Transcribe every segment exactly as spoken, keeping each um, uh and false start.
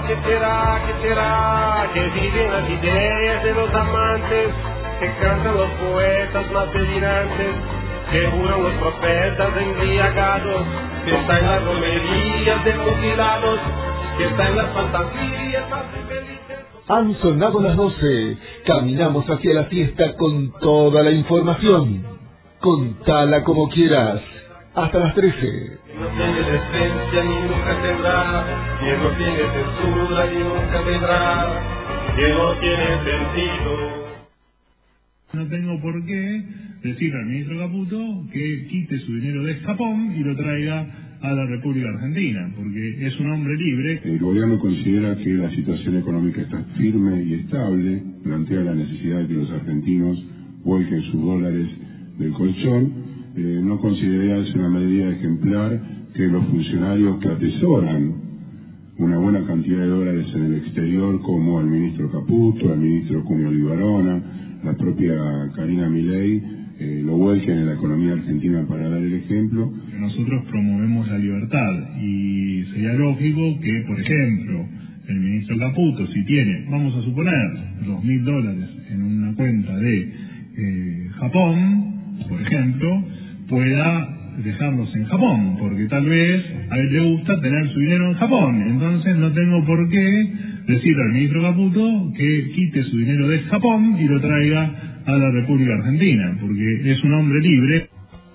¿qué será, qué será? Que viven las ideas de los amantes, que cantan los poetas más delirantes, que juran los profetas embriagados, que está en las romerías de mutilados, que está en las fantasías más infelices. Han sonado las doce. Caminamos hacia la fiesta con toda la información. Contala como quieras. Hasta las trece. Que no tiene decencia ni nunca tendrá, que no tiene censura ni nunca vendrá, que no tiene sentido. No tengo por qué decirle al ministro Caputo que quite su dinero de Japón y lo traiga a la República Argentina, porque es un hombre libre. El gobierno considera que la situación económica está firme y estable, plantea la necesidad de que los argentinos vuelquen sus dólares del colchón. Eh, no considera es una medida ejemplar que los funcionarios que atesoran una buena cantidad de dólares en el exterior, como el ministro Caputo, el ministro Cunio Libarona, la propia Karina Milei, eh, lo vuelquen en la economía argentina para dar el ejemplo. Nosotros promovemos la libertad y sería lógico que, por ejemplo, el ministro Caputo, si tiene, vamos a suponer, dos mil dólares en una cuenta de eh, Japón, por ejemplo, pueda dejarlos en Japón, porque tal vez a él le gusta tener su dinero en Japón. Entonces no tengo por qué decirle al ministro Caputo que quite su dinero de Japón y lo traiga a la República Argentina, porque es un hombre libre.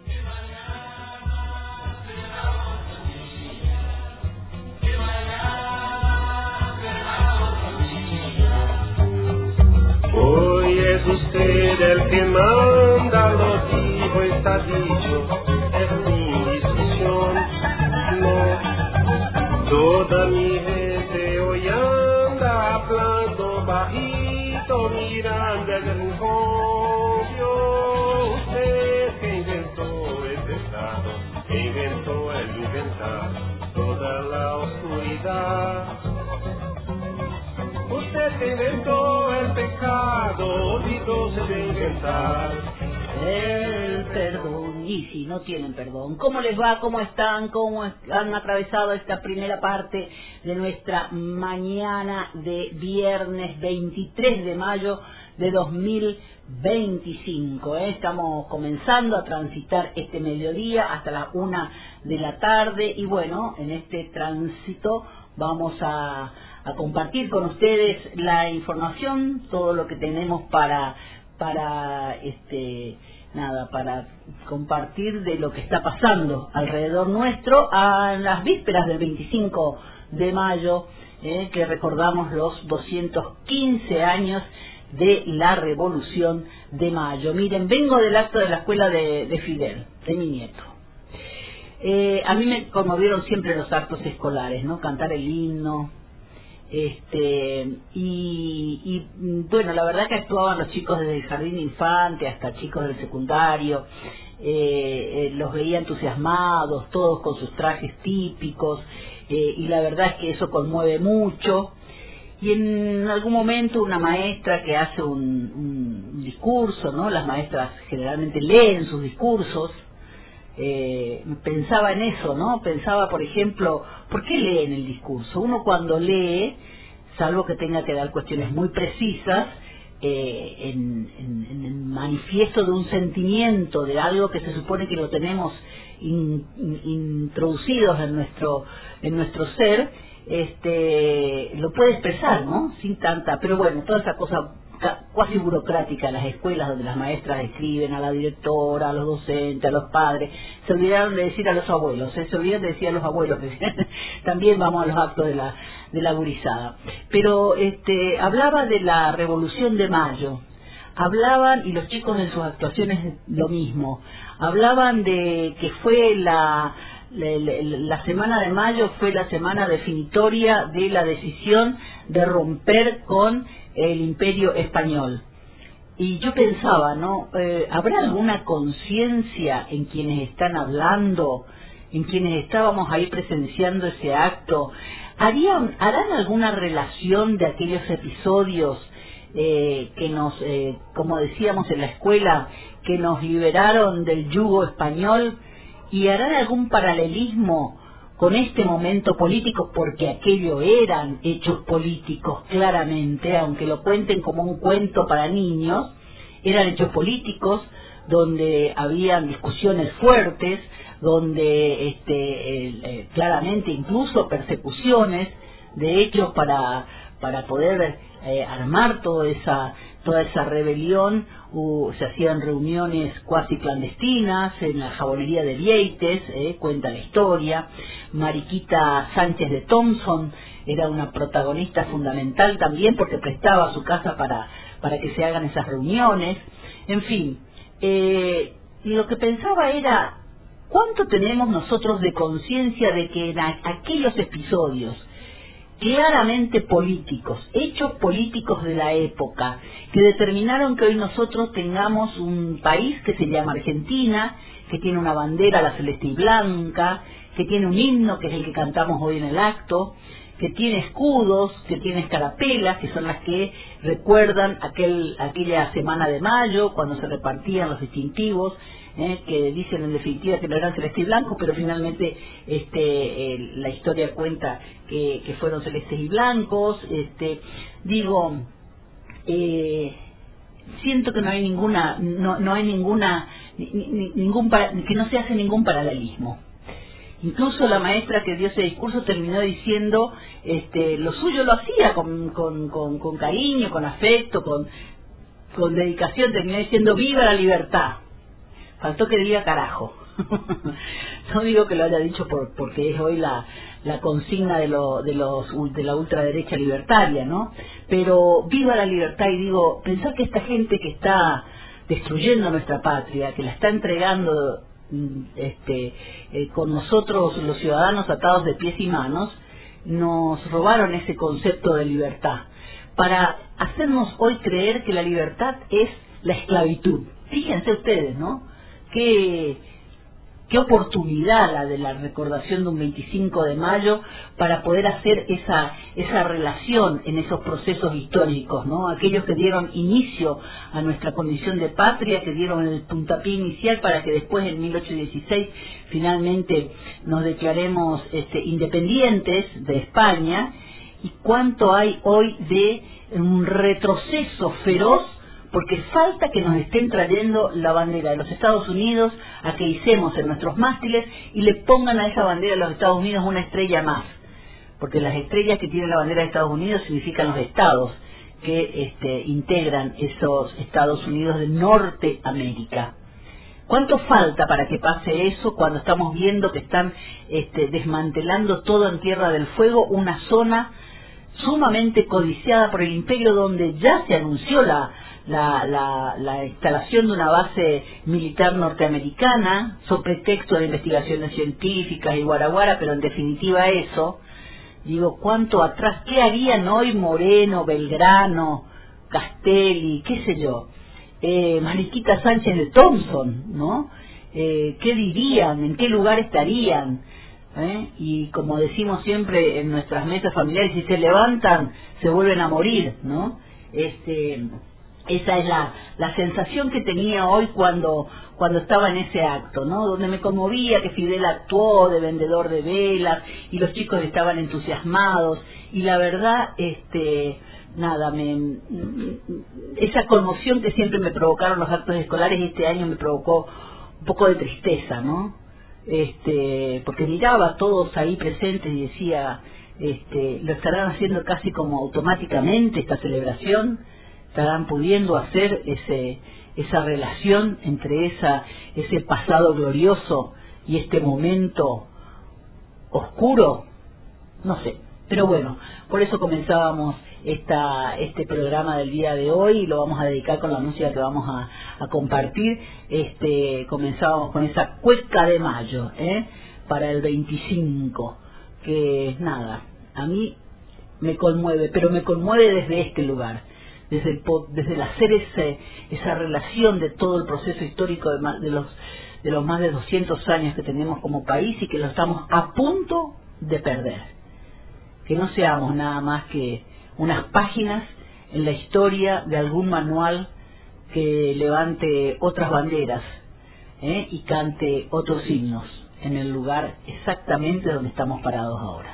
Hoy es usted el que manda, lo dijo, está dicho, es mi decisión. No, toda mi gente hoy anda hablando bajito, mirando el rincón. Yo, usted que inventó este estado, que inventó el inventar toda la oscuridad. Usted que inventó el pecado, olvidóse de inventar el perdón. Y si no tienen perdón, ¿cómo les va? ¿Cómo están? ¿Cómo han atravesado esta primera parte de nuestra mañana de viernes veintitrés de mayo de dos mil veinticinco? ¿eh? Estamos comenzando a transitar este mediodía hasta las una de la tarde y bueno, en este tránsito vamos a, a compartir con ustedes la información, todo lo que tenemos para para este nada para compartir de lo que está pasando alrededor nuestro a las vísperas del veinticinco de mayo, eh, que recordamos los doscientos quince años de la Revolución de Mayo. Miren, vengo del acto de la escuela de, de Fidel, de mi nieto. Eh, a mí me conmovieron siempre los actos escolares, ¿no? Cantar el himno, este y, y bueno, la verdad que actuaban los chicos desde el jardín de infante hasta chicos del secundario, eh, eh, los veía entusiasmados, todos con sus trajes típicos, eh, y la verdad es que eso conmueve mucho. Y en algún momento una maestra que hace un, un discurso, ¿no? Las maestras generalmente leen sus discursos. Eh, pensaba en eso, ¿no? Pensaba, por ejemplo, ¿por qué leen el discurso? Uno cuando lee, salvo que tenga que dar cuestiones muy precisas, eh, en, en, en el manifiesto de un sentimiento, de algo que se supone que lo tenemos in, in, introducidos en nuestro, en nuestro ser, este, lo puede expresar, ¿no? Sin tanta, pero bueno, toda esa cosa cuasi burocrática en las escuelas donde las maestras escriben a la directora, a los docentes, a los padres, se olvidaron de decir a los abuelos, ¿eh? se olvidaron de decir a los abuelos que también vamos a los actos de la de la gurizada. Pero este hablaba de la Revolución de Mayo, hablaban, y los chicos en sus actuaciones lo mismo, hablaban de que fue la La, la, la semana de mayo fue la semana definitoria de la decisión de romper con el Imperio Español. Y yo pensaba, ¿no? Eh, ¿Habrá alguna conciencia en quienes están hablando, en quienes estábamos ahí presenciando ese acto? ¿Harían, ¿Harán alguna relación de aquellos episodios eh, que nos, eh, como decíamos en la escuela, que nos liberaron del yugo español? ¿Y harán algún paralelismo con este momento político, porque aquello eran hechos políticos claramente, aunque lo cuenten como un cuento para niños, eran hechos políticos donde habían discusiones fuertes, donde este, eh, eh, claramente incluso persecuciones de hechos para para poder eh, armar toda esa toda esa rebelión. Uh, se hacían reuniones cuasi clandestinas en la jabonería de Vieites, eh, cuenta la historia. Mariquita Sánchez de Thompson era una protagonista fundamental también, porque prestaba su casa para para que se hagan esas reuniones. En fin, eh, lo que pensaba era ¿cuánto tenemos nosotros de conciencia de que en a, aquellos episodios claramente políticos, hechos políticos de la época, que determinaron que hoy nosotros tengamos un país que se llama Argentina, que tiene una bandera, la celeste y blanca, que tiene un himno, que es el que cantamos hoy en el acto, que tiene escudos, que tiene escarapelas, que son las que recuerdan aquel aquella semana de mayo, cuando se repartían los distintivos, eh, que dicen en definitiva que no eran celeste y blanco, pero finalmente este eh, la historia cuenta que, que fueron celestes y blancos. Este digo, eh, siento que no hay ninguna, no, no hay ninguna, ni, ni, ningún que no se hace ningún paralelismo. Incluso la maestra que dio ese discurso terminó diciendo, este, lo suyo lo hacía con, con, con, con cariño, con afecto, con, con dedicación, terminó diciendo viva la libertad. Faltó que diga carajo. No digo que lo haya dicho por, porque es hoy la, la consigna de, lo, de, los, de la ultraderecha libertaria, ¿no? Pero viva la libertad, y digo, pensar que esta gente que está destruyendo nuestra patria, que la está entregando este eh, con nosotros los ciudadanos atados de pies y manos, nos robaron ese concepto de libertad para hacernos hoy creer que la libertad es la esclavitud. Fíjense ustedes, ¿no? Qué, qué oportunidad la de la recordación de un veinticinco de mayo para poder hacer esa esa relación en esos procesos históricos, ¿no? Aquellos que dieron inicio a nuestra condición de patria, que dieron el puntapié inicial para que después en mil ochocientos dieciséis finalmente nos declaremos este, independientes de España. Y cuánto hay hoy de un retroceso feroz, porque falta que nos estén trayendo la bandera de los Estados Unidos a que hicemos en nuestros mástiles y le pongan a esa bandera de los Estados Unidos una estrella más, porque las estrellas que tiene la bandera de Estados Unidos significan los estados que este, integran esos Estados Unidos de Norteamérica. ¿Cuánto falta para que pase eso cuando estamos viendo que están este, desmantelando todo en Tierra del Fuego, una zona sumamente codiciada por el imperio, donde ya se anunció la La, la, la instalación de una base militar norteamericana, sobre pretexto de investigaciones científicas y guaraguara, pero en definitiva eso? Digo, ¿cuánto atrás? ¿Qué harían hoy Moreno, Belgrano, Castelli, qué sé yo, eh, Mariquita Sánchez de Thompson, ¿no? Eh, ¿Qué dirían? ¿En qué lugar estarían? ¿Eh? Y como decimos siempre en nuestras mesas familiares, si se levantan, se vuelven a morir, ¿no? Este... Esa es la, la sensación que tenía hoy cuando cuando estaba en ese acto, ¿no? Donde me conmovía que Fidel actuó de vendedor de velas y los chicos estaban entusiasmados, y la verdad, este, nada, me, esa conmoción que siempre me provocaron los actos escolares, este año me provocó un poco de tristeza, ¿no? Este, porque miraba a todos ahí presentes y decía, este, lo estarán haciendo casi como automáticamente esta celebración. Estarán pudiendo hacer ese esa relación entre esa ese pasado glorioso y este momento oscuro, no sé. Pero bueno, por eso comenzábamos esta este programa del día de hoy, y lo vamos a dedicar con la música que vamos a, a compartir. Este comenzábamos con esa cueca de mayo, ¿eh? Para el veinticinco, que nada, a mí me conmueve, pero me conmueve desde este lugar. Desde, el, desde el hacer ese, esa relación de todo el proceso histórico de, de, los, de los más de doscientos años que tenemos como país, y que lo estamos a punto de perder. Que no seamos nada más que unas páginas en la historia de algún manual que levante otras banderas, ¿eh? Y cante otros himnos. en el lugar exactamente donde estamos parados ahora.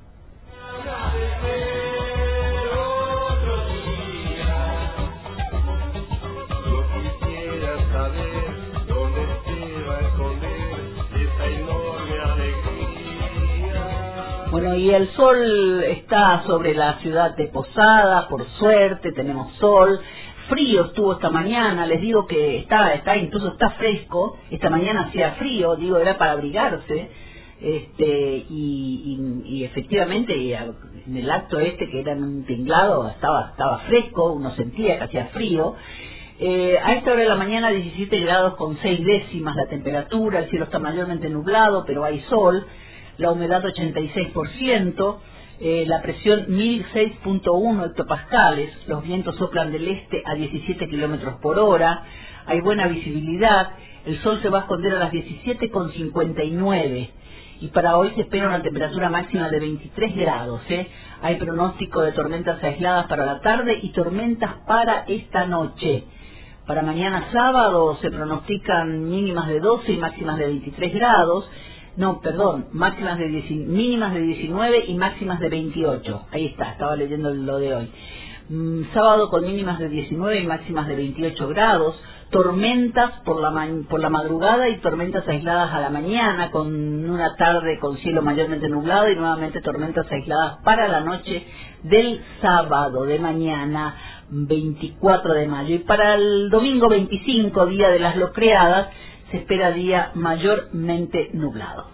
Bueno, y el sol está sobre la ciudad de Posadas, por suerte, tenemos sol. Frío estuvo esta mañana, les digo que está, está incluso está fresco. Esta mañana hacía frío, digo, era para abrigarse. Este, y, y, y efectivamente, en el acto este, que era en un tinglado, estaba, estaba fresco, uno sentía que hacía frío. Eh, a esta hora de la mañana diecisiete grados con seis décimas la temperatura, el cielo está mayormente nublado, pero hay sol. La humedad ochenta y seis por ciento, eh, la presión mil seis punto uno hectopascales, los vientos soplan del este a diecisiete kilómetros por hora, hay buena visibilidad, el sol se va a esconder a las diecisiete con cincuenta y nueve y para hoy se espera una temperatura máxima de veintitrés grados. ¿eh? Hay pronóstico de tormentas aisladas para la tarde y tormentas para esta noche. Para mañana sábado se pronostican mínimas de doce y máximas de veintitrés grados. No, perdón, máximas de diez, mínimas de diecinueve y máximas de veintiocho. Ahí está, estaba leyendo lo de hoy. Mm, sábado con mínimas de diecinueve y máximas de veintiocho grados. Tormentas por la, ma por la madrugada y tormentas aisladas a la mañana, con una tarde con cielo mayormente nublado y nuevamente tormentas aisladas para la noche del sábado de mañana veinticuatro de mayo. Y para el domingo veinticinco, día de las Locreadas, se espera día mayormente nublado.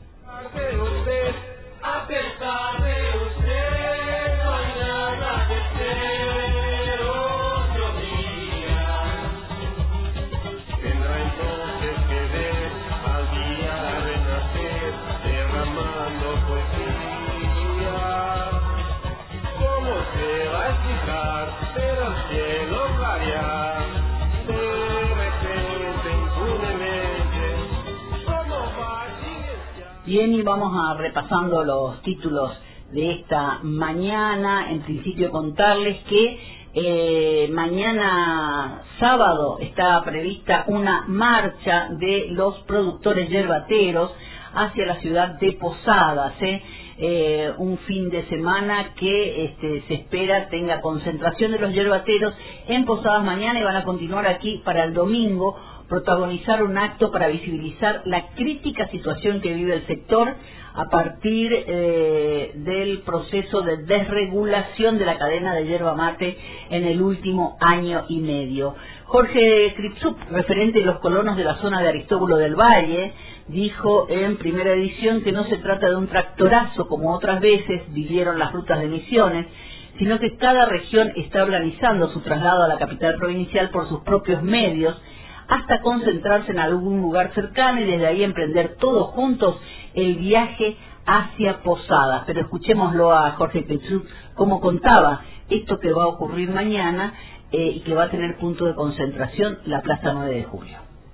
Bien, y vamos a repasando los títulos de esta mañana. En principio contarles que eh, mañana sábado está prevista una marcha de los productores yerbateros hacia la ciudad de Posadas, ¿eh? Eh, un fin de semana que este, se espera tenga concentración de los yerbateros en Posadas mañana, y van a continuar aquí para el domingo, protagonizar un acto para visibilizar la crítica situación que vive el sector a partir eh, del proceso de desregulación de la cadena de yerba mate en el último año y medio. Jorge Kripsuk, referente de los colonos de la zona de Aristóbulo del Valle, dijo en Primera Edición que no se trata de un tractorazo como otras veces vivieron las rutas de Misiones, sino que cada región está organizando su traslado a la capital provincial por sus propios medios, hasta concentrarse en algún lugar cercano y desde ahí emprender todos juntos el viaje hacia Posadas. Pero escuchémoslo a Jorge Kripsuk como contaba esto que va a ocurrir mañana eh, y que va a tener punto de concentración la Plaza nueve de julio.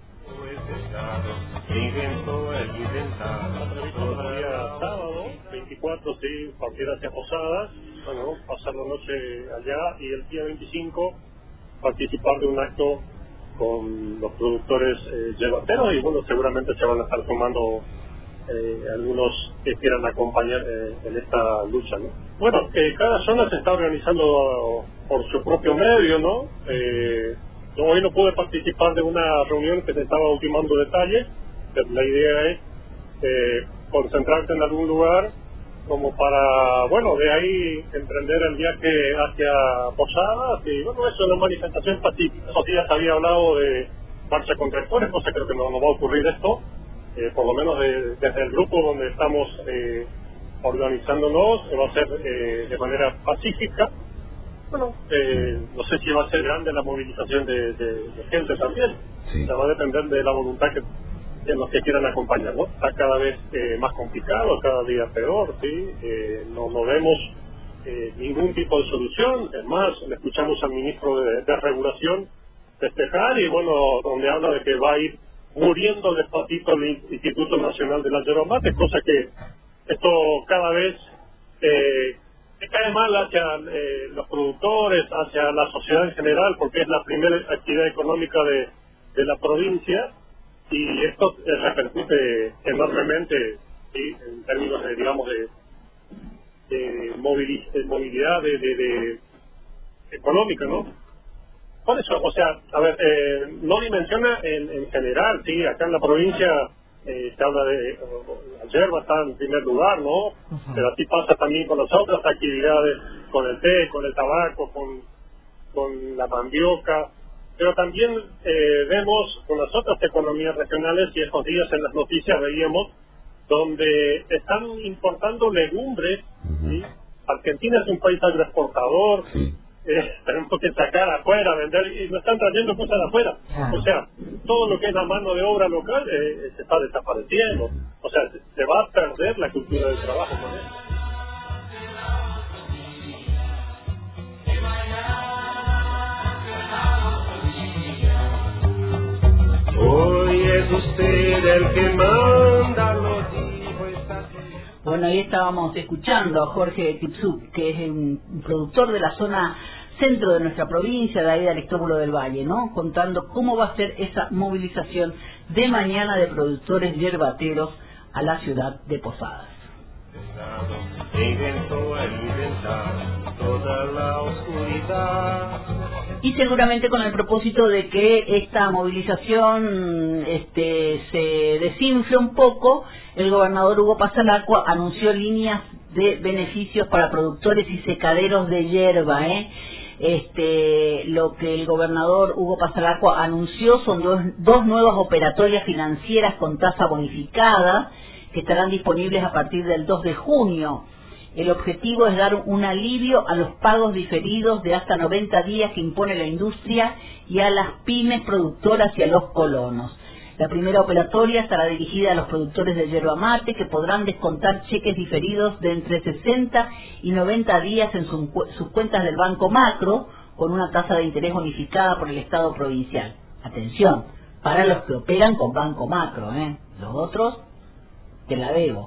Sábado veinticuatro, sí, partir hacia Posadas, bueno, pasar la noche allá, y el día veinticinco participar de un acto con los productores eh, yerbateros, y bueno, seguramente se van a estar tomando eh, algunos que quieran acompañar eh, en esta lucha, ¿no? Bueno, eh, cada zona se está organizando por su propio medio, ¿no? Eh, yo hoy no pude participar de una reunión que se estaba ultimando detalles, pero la idea es eh, concentrarse en algún lugar como para, bueno, de ahí emprender el viaje hacia Posadas, y bueno, eso es una manifestación pacífica. Esos días había hablado de marcha contra actores, cosa creo que no, no va a ocurrir esto, eh, por lo menos de, desde el grupo donde estamos eh, organizándonos, va a ser eh, de manera pacífica. Bueno, eh, no sé si va a ser grande la movilización de, de, de gente también, sí. O sea, va a depender de la voluntad que en los que quieran acompañar, ¿no? Está cada vez eh, más complicado, cada día peor, ¿sí? Eh, no, no vemos eh, ningún tipo de solución. Es más, le escuchamos al ministro de, de Regulación festejar, y bueno, donde habla de que va a ir muriendo despacito el Instituto Nacional de la Yerba Mate, cosa que esto cada vez eh, se cae mal hacia eh, los productores, hacia la sociedad en general, porque es la primera actividad económica de, de la provincia. y esto eh, repercute enormemente, ¿sí? En términos de, digamos, de, de, moviliz de movilidad de, de, de económica, ¿no? Por eso, o sea, a ver, eh, no dimensiona en, en general, sí, acá en la provincia eh, se habla de, la yerba está en primer lugar, ¿no? Uh-huh. Pero así pasa también con las otras actividades, con el té, con el tabaco, con, con la mandioca, pero también eh, vemos con las otras economías regionales, y estos días en las noticias veíamos, donde están importando legumbres, uh-huh. ¿sí? Argentina es un país agroexportador, sí. Eh, tenemos que sacar afuera, vender, y nos están trayendo cosas de afuera. Ah. O sea, todo lo que es la mano de obra local eh, se está desapareciendo. O sea, se, se va a perder la cultura del trabajo con eso. Hoy es usted el que manda los hijos. Está... Bueno, ahí estábamos escuchando a Jorge Tipsuk, que es un productor de la zona centro de nuestra provincia, de ahí del Aristóbulo del Valle, ¿no? Contando cómo va a ser esa movilización de mañana de productores yerbateros a la ciudad de Posadas. Y seguramente con el propósito de que esta movilización este, se desinfle un poco, el gobernador Hugo Pasalacqua anunció líneas de beneficios para productores y secaderos de yerba, ¿eh? Este, lo que el gobernador Hugo Pasalacqua anunció son dos, dos nuevas operatorias financieras con tasa bonificada que estarán disponibles a partir del dos de junio. El objetivo es dar un alivio a los pagos diferidos de hasta noventa días que impone la industria y a las pymes productoras y a los colonos. La primera operatoria estará dirigida a los productores de yerba mate, que podrán descontar cheques diferidos de entre sesenta y noventa días en su, sus cuentas del Banco Macro, con una tasa de interés bonificada por el Estado provincial. Atención, para los que operan con Banco Macro, ¿eh? Los otros, te la debo.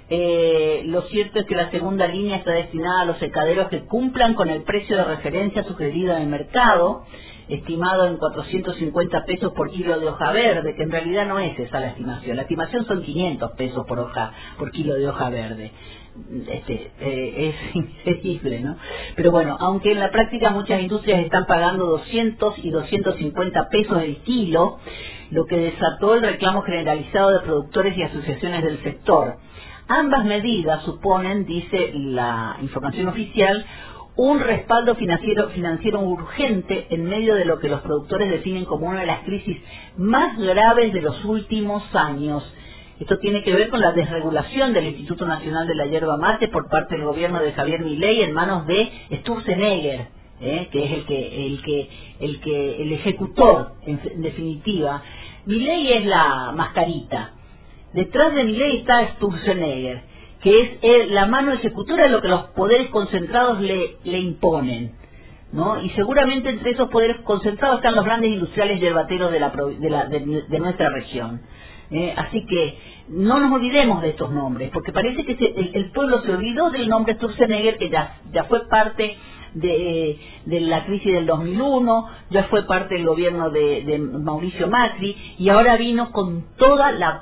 Eh, lo cierto es que la segunda línea está destinada a los secaderos que cumplan con el precio de referencia sugerido en el mercado, estimado en cuatrocientos cincuenta pesos por kilo de hoja verde, que en realidad no es esa la estimación. La estimación son quinientos pesos por hoja por kilo de hoja verde. Este, eh, es increíble, ¿no? Pero bueno, aunque en la práctica muchas industrias están pagando doscientos y doscientos cincuenta pesos el kilo, lo que desató el reclamo generalizado de productores y asociaciones del sector. Ambas medidas suponen, dice la información oficial, un respaldo financiero, financiero urgente en medio de lo que los productores definen como una de las crisis más graves de los últimos años. Esto tiene que ver con la desregulación del Instituto Nacional de la Yerba Mate por parte del gobierno de Javier Milei en manos de Sturzenegger, ¿eh? que es el que, el que, el que, el ejecutor, en, en definitiva. Milei es la mascarita. Detrás de Milei está Sturzenegger, que es el, la mano ejecutora de lo que los poderes concentrados le, le imponen, ¿no? Y seguramente entre esos poderes concentrados están los grandes industriales yerbateros de, la, de, la, de, de nuestra región. Eh, así que no nos olvidemos de estos nombres, porque parece que se, el, el pueblo se olvidó del nombre Sturzenegger, que ya, ya fue parte de, de la crisis del dos mil uno, ya fue parte del gobierno de, de Mauricio Macri, y ahora vino con toda la...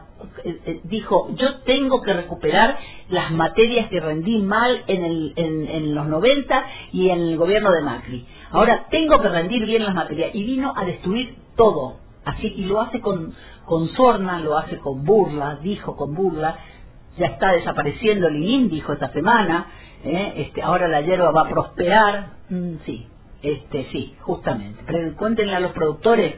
dijo, yo tengo que recuperar las materias que rendí mal en, el, en, en los noventa y en el gobierno de Macri. Ahora tengo que rendir bien las materias, y vino a destruir todo. Así, y lo hace con, con sorna, lo hace con burla, dijo con burla. Ya está desapareciendo el I N, dijo esta semana, ¿eh? este, ahora la yerba va a prosperar. Mm, sí, este, sí, justamente. Pero cuéntenle a los productores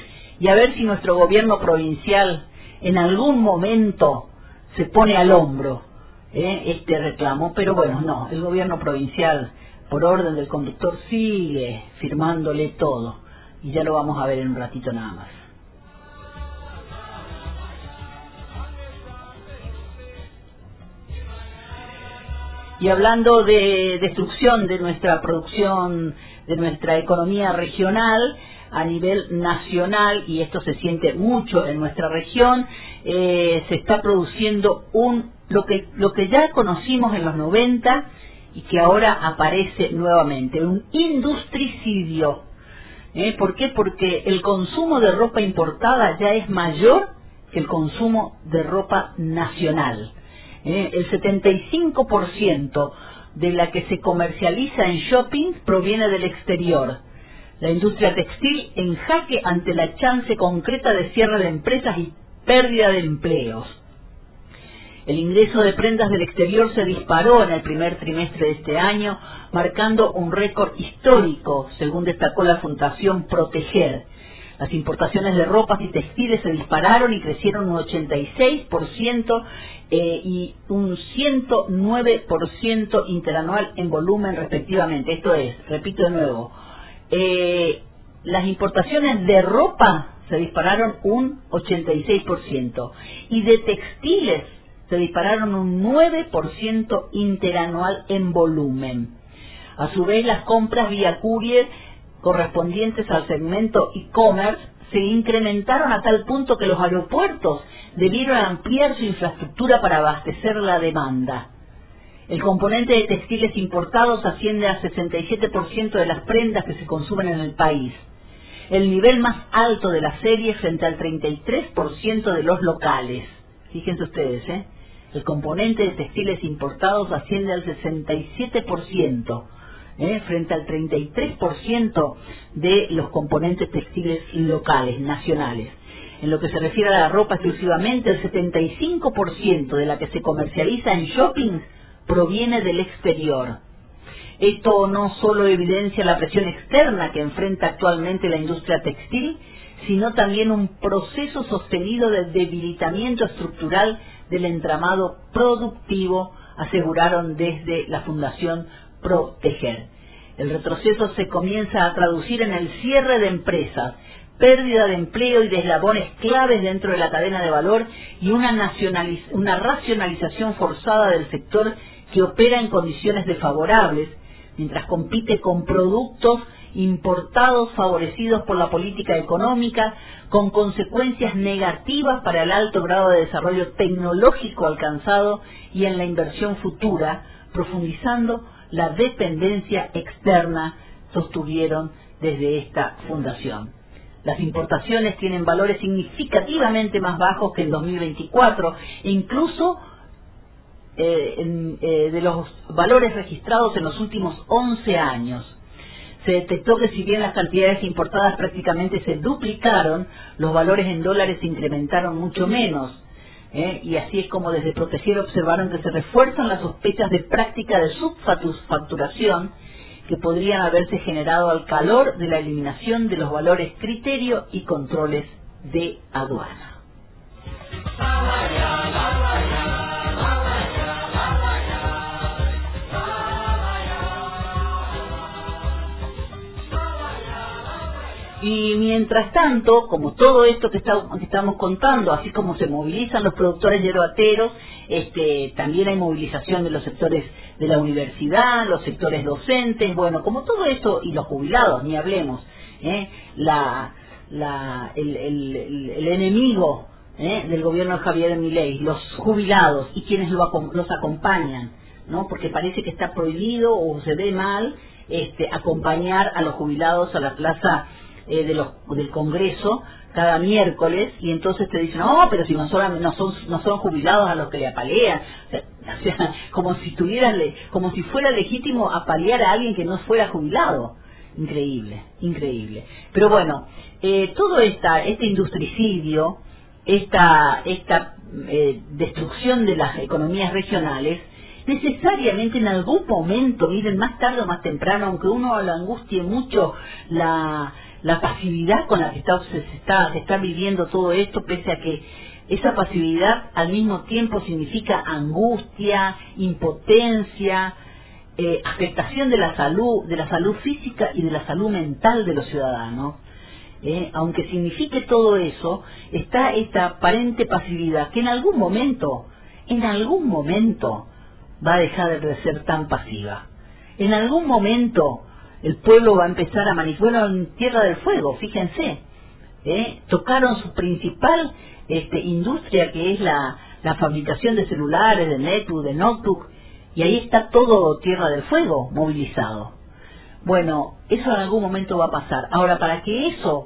y a ver si nuestro gobierno provincial en algún momento se pone al hombro ¿eh? este reclamo. Pero bueno, no, el gobierno provincial, por orden del conductor, sigue firmándole todo, y ya lo vamos a ver en un ratito nada más. Y hablando de destrucción de nuestra producción, de nuestra economía regional a nivel nacional, y esto se siente mucho en nuestra región, eh, se está produciendo un lo que lo que ya conocimos en los noventa y que ahora aparece nuevamente, un industricidio. ¿Eh? ¿Por qué? Porque el consumo de ropa importada ya es mayor que el consumo de ropa nacional. ¿eh? El setenta y cinco por ciento de la que se comercializa en shopping proviene del exterior. La industria textil en jaque ante la chance concreta de cierre de empresas y pérdida de empleos. El ingreso de prendas del exterior se disparó en el primer trimestre de este año, marcando un récord histórico, según destacó la Fundación Proteger. Las importaciones de ropas y textiles se dispararon y crecieron un ochenta y seis por ciento eh, y un ciento nueve por ciento interanual en volumen respectivamente. Esto es, repito de nuevo, eh, las importaciones de ropa se dispararon un ochenta y seis por ciento y de textiles se dispararon un nueve por ciento interanual en volumen. A su vez, las compras vía courier correspondientes al segmento e-commerce se incrementaron a tal punto que los aeropuertos debieron ampliar su infraestructura para abastecer la demanda. El componente de textiles importados asciende a sesenta y siete por ciento de las prendas que se consumen en el país, el nivel más alto de la serie frente al treinta y tres por ciento de los locales. Fíjense ustedes, ¿eh? El componente de textiles importados asciende al sesenta y siete por ciento, ¿eh? frente al treinta y tres por ciento de los componentes textiles locales, nacionales. En lo que se refiere a la ropa exclusivamente, el setenta y cinco por ciento de la que se comercializa en shopping proviene del exterior. Esto no solo evidencia la presión externa que enfrenta actualmente la industria textil, sino también un proceso sostenido de debilitamiento estructural del entramado productivo, aseguraron desde la Fundación Proteger. El retroceso se comienza a traducir en el cierre de empresas, pérdida de empleo y de eslabones claves dentro de la cadena de valor y una, nacionaliz- una racionalización forzada del sector que opera en condiciones desfavorables, mientras compite con productos importados favorecidos por la política económica, con consecuencias negativas para el alto grado de desarrollo tecnológico alcanzado y en la inversión futura, profundizando la dependencia externa, sostuvieron desde esta fundación. Las importaciones tienen valores significativamente más bajos que en dos mil veinticuatro e incluso eh, en, eh, de los valores registrados en los últimos once años. Se detectó que si bien las cantidades importadas prácticamente se duplicaron, los valores en dólares se incrementaron mucho menos. ¿eh? Y así es como desde Proteger observaron que se refuerzan las sospechas de práctica de subfacturación que podrían haberse generado al calor de la eliminación de los valores criterio y controles de aduana. Y mientras tanto, como todo esto que, está, que estamos contando, así como se movilizan los productores yerbateros, este, también hay movilización de los sectores de la universidad, los sectores docentes, bueno, como todo esto, y los jubilados, ni hablemos, ¿eh? la, la, el, el, el, el enemigo ¿eh? del gobierno de Javier Milei, los jubilados y quienes lo, los acompañan, ¿no? Porque parece que está prohibido o se ve mal este, acompañar a los jubilados a la plaza Eh, de los, del Congreso cada miércoles, y entonces te dicen, no, pero si no son, no son, no son jubilados a los que le apalean, o sea, o sea como si tuvieran, como si fuera legítimo apalear a alguien que no fuera jubilado. Increíble, increíble. Pero bueno, eh, todo esta, este industricidio, esta, esta eh, destrucción de las economías regionales, necesariamente en algún momento, miren, más tarde o más temprano, aunque uno lo angustie mucho la la pasividad con la que está, se, está, se está viviendo todo esto, pese a que esa pasividad al mismo tiempo significa angustia, impotencia, eh, afectación de la salud, de la salud física y de la salud mental de los ciudadanos. Eh, aunque signifique todo eso, está esta aparente pasividad que en algún momento, en algún momento va a dejar de ser tan pasiva. En algún momento el pueblo va a empezar a manifestar. Bueno, en Tierra del Fuego, fíjense, ¿eh? tocaron su principal este, industria, que es la, la fabricación de celulares, de netbook, de notebook, y ahí está todo Tierra del Fuego movilizado. Bueno, eso en algún momento va a pasar. Ahora, para que eso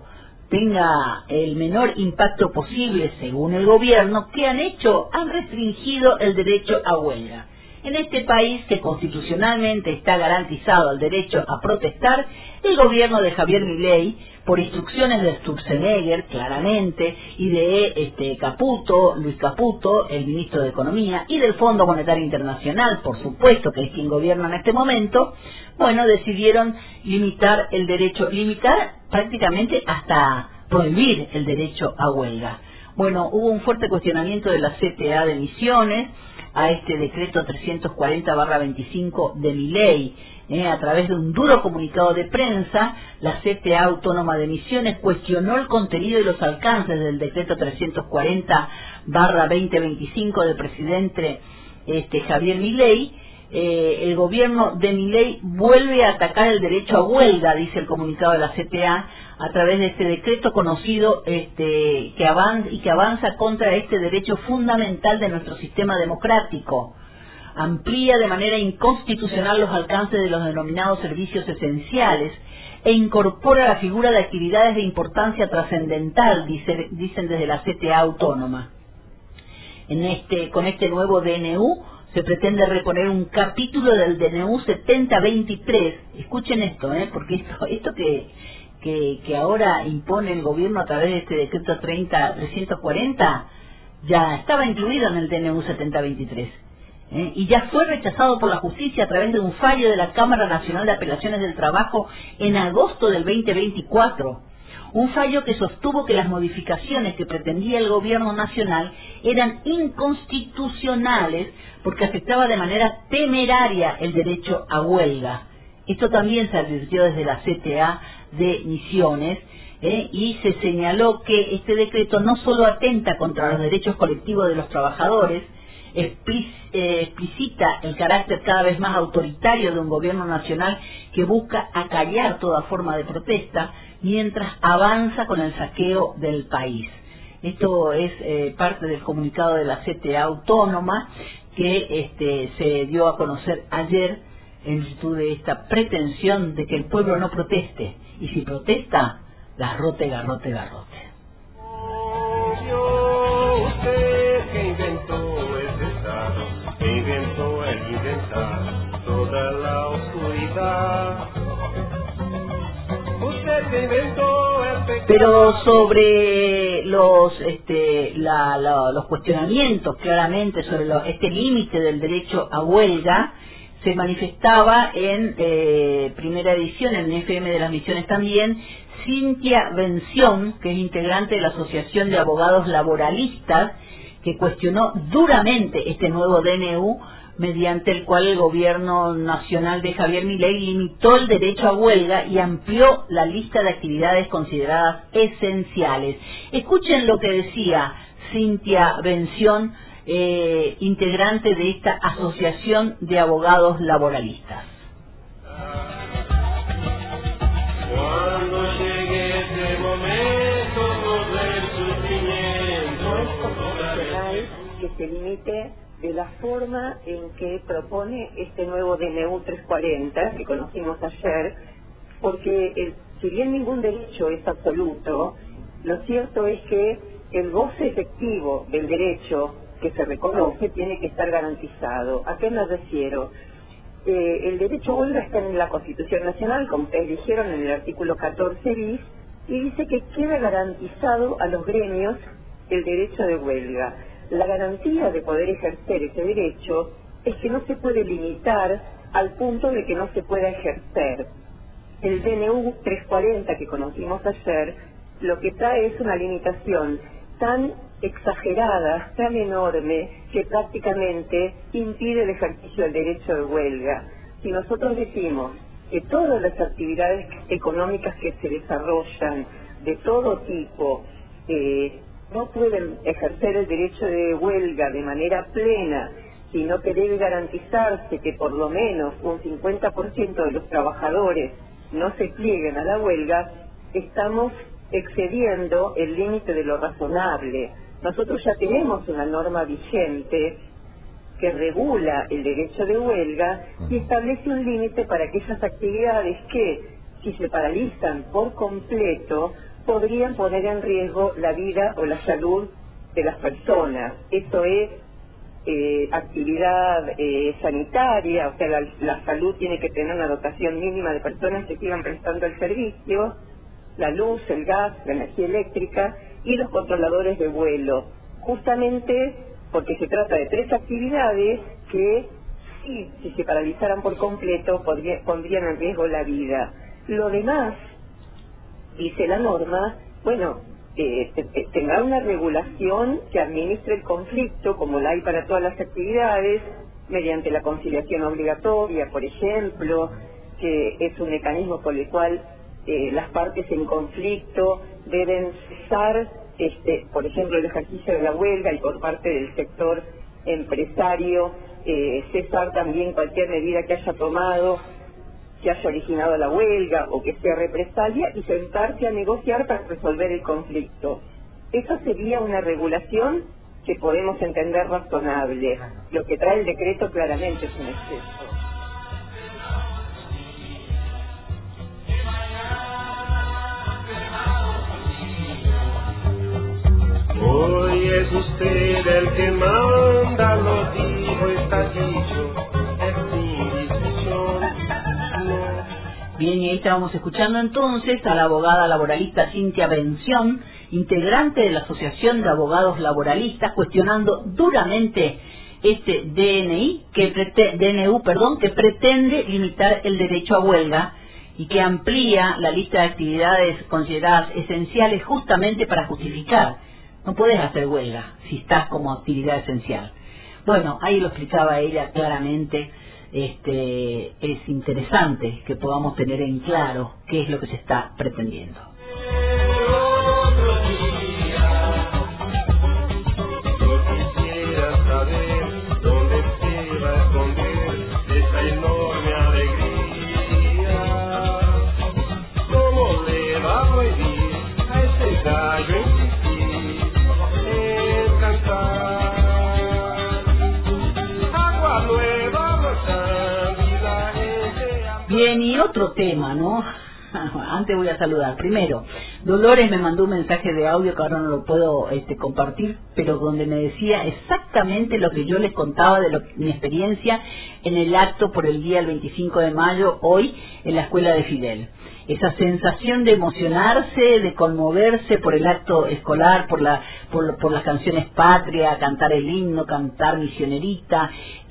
tenga el menor impacto posible según el gobierno, ¿qué han hecho? Han restringido el derecho a huelga. En este país que constitucionalmente está garantizado el derecho a protestar, el gobierno de Javier Milei, por instrucciones de Sturzenegger, claramente, y de este Caputo, Luis Caputo, el ministro de Economía, y del Fondo Monetario Internacional, por supuesto, que es quien gobierna en este momento, bueno, decidieron limitar el derecho, limitar prácticamente hasta prohibir el derecho a huelga. Bueno, hubo un fuerte cuestionamiento de la C T A de Misiones a este decreto trescientos cuarenta barra veinticinco de Milei. Eh, a través de un duro comunicado de prensa, la C T A Autónoma de Misiones cuestionó el contenido y los alcances del decreto trescientos cuarenta barra veinte veinticinco del presidente este, Javier Milei. Eh, el gobierno de Milei vuelve a atacar el derecho a huelga, dice el comunicado de la C T A, a través de este decreto conocido este, que avanza y que avanza contra este derecho fundamental de nuestro sistema democrático. Amplía de manera inconstitucional los alcances de los denominados servicios esenciales e incorpora la figura de actividades de importancia trascendental, dice, dicen desde la C T A Autónoma. En este, con este nuevo D N U se pretende reponer un capítulo del D N U setenta veintitrés. Escuchen esto, ¿eh? porque esto, esto que, que, que ahora impone el gobierno a través de este decreto trescientos cuarenta ya estaba incluido en el D N U setenta veintitrés. ¿Eh? Y ya fue rechazado por la justicia a través de un fallo de la Cámara Nacional de Apelaciones del Trabajo en agosto del veinte veinticuatro. Un fallo que sostuvo que las modificaciones que pretendía el gobierno nacional eran inconstitucionales porque afectaba de manera temeraria el derecho a huelga. Esto también se advirtió desde la C T A de Misiones, ¿eh? y se señaló que este decreto no solo atenta contra los derechos colectivos de los trabajadores, explicita el carácter cada vez más autoritario de un gobierno nacional que busca acallar toda forma de protesta mientras avanza con el saqueo del país. Esto es eh, parte del comunicado de la C T A Autónoma que este, se dio a conocer ayer en virtud de esta pretensión de que el pueblo no proteste, y si protesta, garrote, garrote, garrote. Usted que inventó que inventó el inventar toda la oscuridad. Usted que inventó el pecado. Pero sobre los este la, la, los cuestionamientos claramente sobre lo, este límite del derecho a huelga se manifestaba en eh, primera edición en F M de las Misiones también Cintia Bención, que es integrante de la Asociación de Abogados Laboralistas, que cuestionó duramente este nuevo D N U mediante el cual el gobierno nacional de Javier Milei limitó el derecho a huelga y amplió la lista de actividades consideradas esenciales. Escuchen lo que decía Cintia Bención, eh, integrante de esta Asociación de Abogados Laboralistas. Cuando llegue ese momento del sufrimiento, que se limite de la forma en que propone este nuevo D N U trescientos cuarenta que conocimos ayer, porque el, si bien ningún derecho es absoluto, lo cierto es que el goce efectivo del derecho que se reconoce tiene que estar garantizado. ¿A qué me refiero? Eh, el derecho a huelga está en la Constitución Nacional, como ustedes dijeron, en el artículo catorce bis, y dice que queda garantizado a los gremios el derecho de huelga. La garantía de poder ejercer ese derecho es que no se puede limitar al punto de que no se pueda ejercer. El D N U trescientos cuarenta que conocimos ayer lo que trae es una limitación tan exagerada, tan enorme, que prácticamente impide el ejercicio del derecho de huelga. Si nosotros decimos que todas las actividades económicas que se desarrollan de todo tipo eh, no pueden ejercer el derecho de huelga de manera plena, sino que debe garantizarse que por lo menos un cincuenta por ciento de los trabajadores no se plieguen a la huelga, estamos excediendo el límite de lo razonable. Nosotros ya tenemos una norma vigente que regula el derecho de huelga y establece un límite para aquellas actividades que, si se paralizan por completo, podrían poner en riesgo la vida o la salud de las personas. Esto es eh, actividad eh, sanitaria, o sea, la, la salud tiene que tener una dotación mínima de personas que sigan prestando el servicio, la luz, el gas, la energía eléctrica y los controladores de vuelo, justamente porque se trata de tres actividades que, sí, si se paralizaran por completo, podría, pondrían en riesgo la vida. Lo demás, dice la norma, bueno, eh, tendrá una regulación que administre el conflicto, como la hay para todas las actividades, mediante la conciliación obligatoria, por ejemplo, que es un mecanismo por el cual eh, las partes en conflicto deben cesar, este, por ejemplo, el ejercicio de la huelga, y por parte del sector empresario, eh, cesar también cualquier medida que haya tomado, que haya originado la huelga o que sea represalia, y sentarse a negociar para resolver el conflicto. Eso sería una regulación que podemos entender razonable. Lo que trae el decreto claramente es un exceso. Hoy es usted el que manda, lo dijo, está dicho, es mi decisión. Bien, y ahí estábamos escuchando entonces a la abogada laboralista Cintia Bención, integrante de la Asociación de Abogados Laboralistas, cuestionando duramente este D N I, que prete, D N U, perdón, que pretende limitar el derecho a huelga y que amplía la lista de actividades consideradas esenciales justamente para justificar. No puedes hacer huelga si estás como actividad esencial. Bueno, ahí lo explicaba ella claramente. Este, es interesante que podamos tener en claro qué es lo que se está pretendiendo. Bien, y otro tema, ¿no? Antes voy a saludar. Primero, Dolores me mandó un mensaje de audio que ahora no lo puedo este, compartir, pero donde me decía exactamente lo que yo les contaba de lo, mi experiencia en el acto por el día del veinticinco de mayo, hoy, en la escuela de Fidel. Esa sensación de emocionarse, de conmoverse por el acto escolar, por la por, por las canciones patria, cantar el himno, cantar misionerita,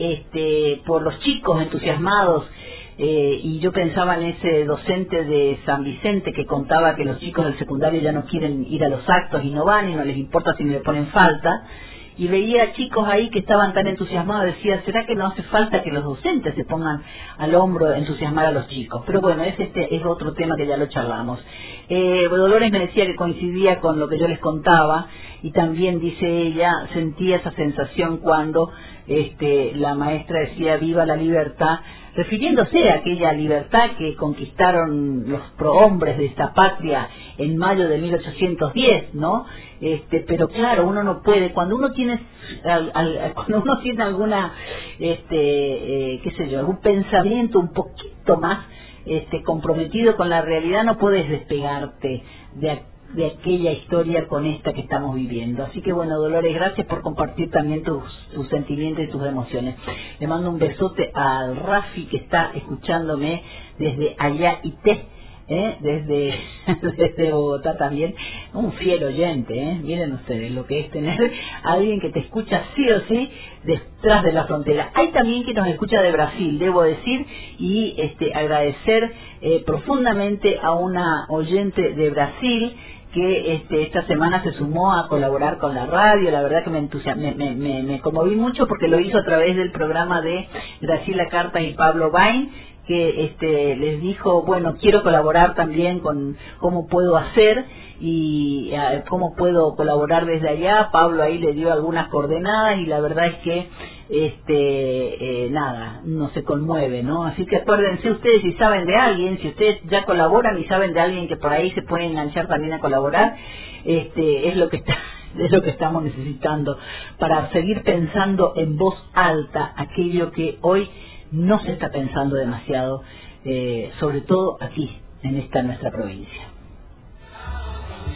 este, por los chicos entusiasmados. Eh, y yo pensaba en ese docente de San Vicente que contaba que los chicos del secundario ya no quieren ir a los actos y no van y no les importa si me ponen falta, y veía chicos ahí que estaban tan entusiasmados, decía, ¿será que no hace falta que los docentes se pongan al hombro a entusiasmar a los chicos? Pero bueno, ese este es otro tema que ya lo charlamos. Eh, Dolores me decía que coincidía con lo que yo les contaba, y también, dice ella, sentía esa sensación cuando este, la maestra decía viva la libertad, refiriéndose a aquella libertad que conquistaron los prohombres de esta patria en mayo de mil ochocientos diez, ¿no? Este, pero claro, uno no puede, cuando uno tiene al, al, cuando uno tiene alguna este eh, qué sé yo, algún pensamiento un poquito más este comprometido con la realidad, no puedes despegarte de de aquella historia con esta que estamos viviendo. Así que bueno, Dolores, gracias por compartir también tus, tus sentimientos y tus emociones. Le mando un besote al Rafi, que está escuchándome desde allá y te ¿eh? desde desde Bogotá también, un fiel oyente, ¿eh? Miren ustedes lo que es tener a alguien que te escucha sí o sí detrás de la frontera. Hay también que nos escucha de Brasil, debo decir, y este agradecer eh, profundamente a una oyente de Brasil que este, esta semana se sumó a colaborar con la radio. La verdad que me, me, me, me, me conmoví mucho porque lo hizo a través del programa de Graciela Carta y Pablo Bain, que este, les dijo, bueno, quiero colaborar también con cómo puedo hacer y uh, cómo puedo colaborar desde allá. Pablo ahí le dio algunas coordenadas y la verdad es que este eh, nada, no se conmueve, ¿no? Así que acuérdense ustedes, si saben de alguien, si ustedes ya colaboran y saben de alguien que por ahí se puede enganchar también a colaborar, este es lo que está es lo que estamos necesitando para seguir pensando en voz alta aquello que hoy no se está pensando demasiado, eh, sobre todo aquí en esta nuestra provincia.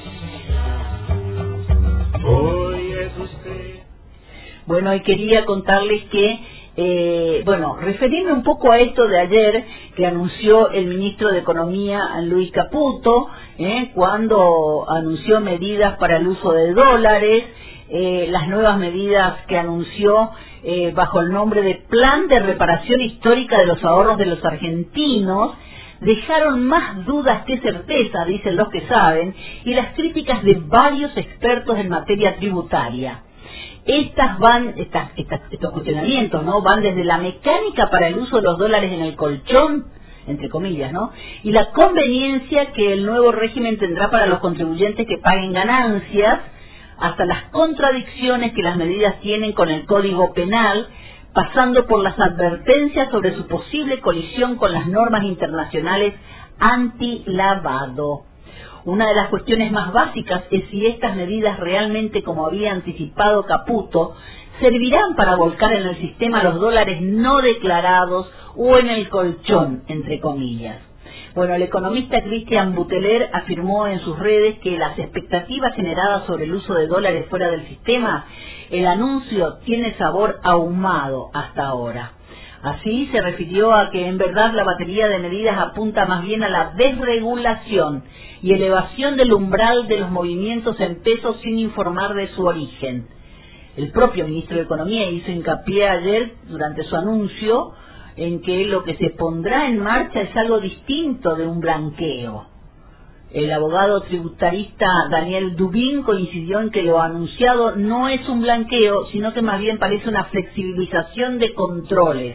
hoy es usted. Bueno, y quería contarles que, eh, bueno, referirme un poco a esto de ayer que anunció el ministro de Economía, Luis Caputo, eh, cuando anunció medidas para el uso de dólares, eh, las nuevas medidas que anunció eh, bajo el nombre de Plan de Reparación Histórica de los Ahorros de los Argentinos, dejaron más dudas que certeza, dicen los que saben, y las críticas de varios expertos en materia tributaria. Estas van, estas, estas, estos cuestionamientos, ¿no? Van desde la mecánica para el uso de los dólares en el colchón, entre comillas, ¿no? Y la conveniencia que el nuevo régimen tendrá para los contribuyentes que paguen ganancias, hasta las contradicciones que las medidas tienen con el Código Penal, pasando por las advertencias sobre su posible colisión con las normas internacionales anti-lavado. Una de las cuestiones más básicas es si estas medidas realmente, como había anticipado Caputo, servirán para volcar en el sistema los dólares no declarados o en el colchón, entre comillas. Bueno, el economista Cristian Buteler afirmó en sus redes que las expectativas generadas sobre el uso de dólares fuera del sistema, el anuncio tiene sabor ahumado hasta ahora. Así se refirió a que en verdad la batería de medidas apunta más bien a la desregulación y elevación del umbral de los movimientos en pesos sin informar de su origen. El propio ministro de Economía hizo hincapié ayer durante su anuncio en que lo que se pondrá en marcha es algo distinto de un blanqueo. El abogado tributarista Daniel Dubín coincidió en que lo anunciado no es un blanqueo, sino que más bien parece una flexibilización de controles.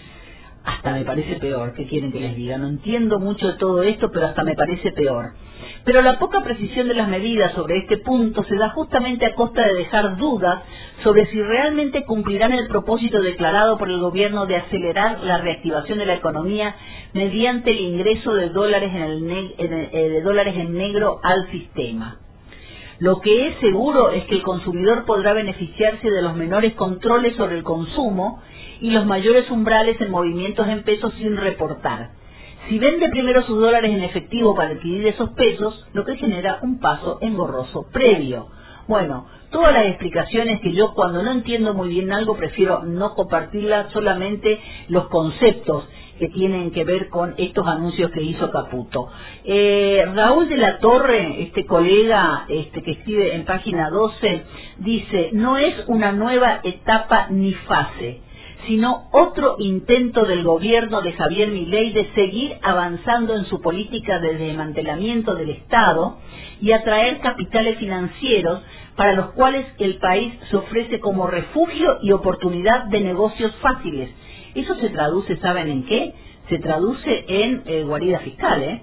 Hasta me parece peor, ¿qué quieren que les diga? No entiendo mucho de todo esto, pero hasta me parece peor. Pero la poca precisión de las medidas sobre este punto se da justamente a costa de dejar dudas sobre si realmente cumplirán el propósito declarado por el gobierno de acelerar la reactivación de la economía mediante el ingreso de dólares en, el ne- en el, eh, de dólares en negro al sistema. Lo que es seguro es que el consumidor podrá beneficiarse de los menores controles sobre el consumo y los mayores umbrales en movimientos en pesos sin reportar. Si vende primero sus dólares en efectivo para adquirir esos pesos, lo que genera un paso engorroso previo. Bueno, todas las explicaciones que yo cuando no entiendo muy bien algo prefiero no compartirlas, solamente los conceptos que tienen que ver con estos anuncios que hizo Caputo. Eh, Raúl de la Torre, este colega este que escribe en página doce, dice, no es una nueva etapa ni fase, sino otro intento del gobierno de Javier Milei de seguir avanzando en su política de desmantelamiento del Estado y atraer capitales financieros para los cuales el país se ofrece como refugio y oportunidad de negocios fáciles. Eso se traduce, ¿saben en qué? Se traduce en eh, guarida fiscal, ¿eh?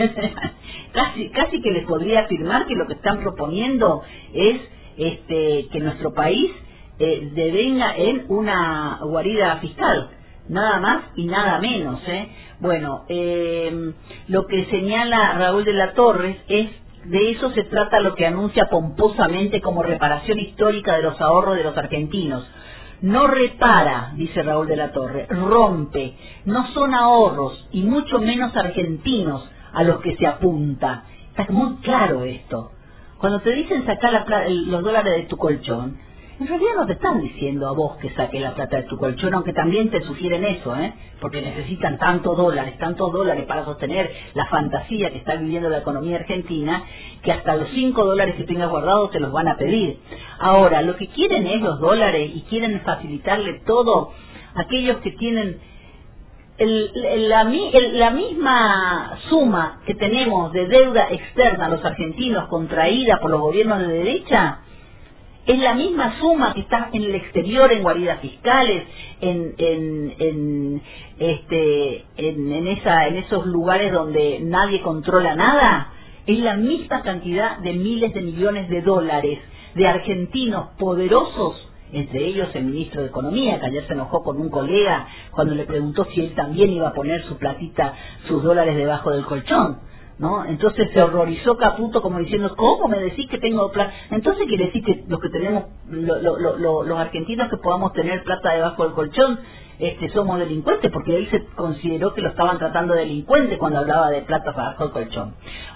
casi, casi que les podría afirmar que lo que están proponiendo es este, que nuestro país eh, devenga en una guarida fiscal, nada más y nada menos, ¿eh? Bueno, eh, lo que señala Raúl de la Torre es de eso se trata lo que anuncia pomposamente como reparación histórica de los ahorros de los argentinos. No repara, dice Raúl de la Torre, rompe, no son ahorros y mucho menos argentinos a los que se apunta. Está muy claro esto. Cuando te dicen sacar la plata, los dólares de tu colchón, en realidad no te están diciendo a vos que saques la plata de tu colchón, aunque también te sugieren eso, ¿eh? Porque necesitan tantos dólares, tantos dólares para sostener la fantasía que está viviendo la economía argentina, que hasta los cinco dólares que tengas guardados te los van a pedir. Ahora, lo que quieren es los dólares y quieren facilitarle todo a aquellos que tienen el, el, la, el, la misma suma que tenemos de deuda externa los argentinos contraída por los gobiernos de derecha. Es la misma suma que está en el exterior, en guaridas fiscales, en en en este en, en esa en esos lugares donde nadie controla nada. Es la misma cantidad de miles de millones de dólares de argentinos poderosos, entre ellos el ministro de Economía, que ayer se enojó con un colega cuando le preguntó si él también iba a poner su platita, sus dólares debajo del colchón, ¿no? Entonces se horrorizó Caputo como diciendo, ¿cómo me decís que tengo plata? Entonces quiere decir que los que tenemos, lo, lo, lo, lo, los argentinos que podamos tener plata debajo del colchón, este, somos delincuentes, porque él se consideró que lo estaban tratando de delincuente cuando hablaba de plata debajo del colchón.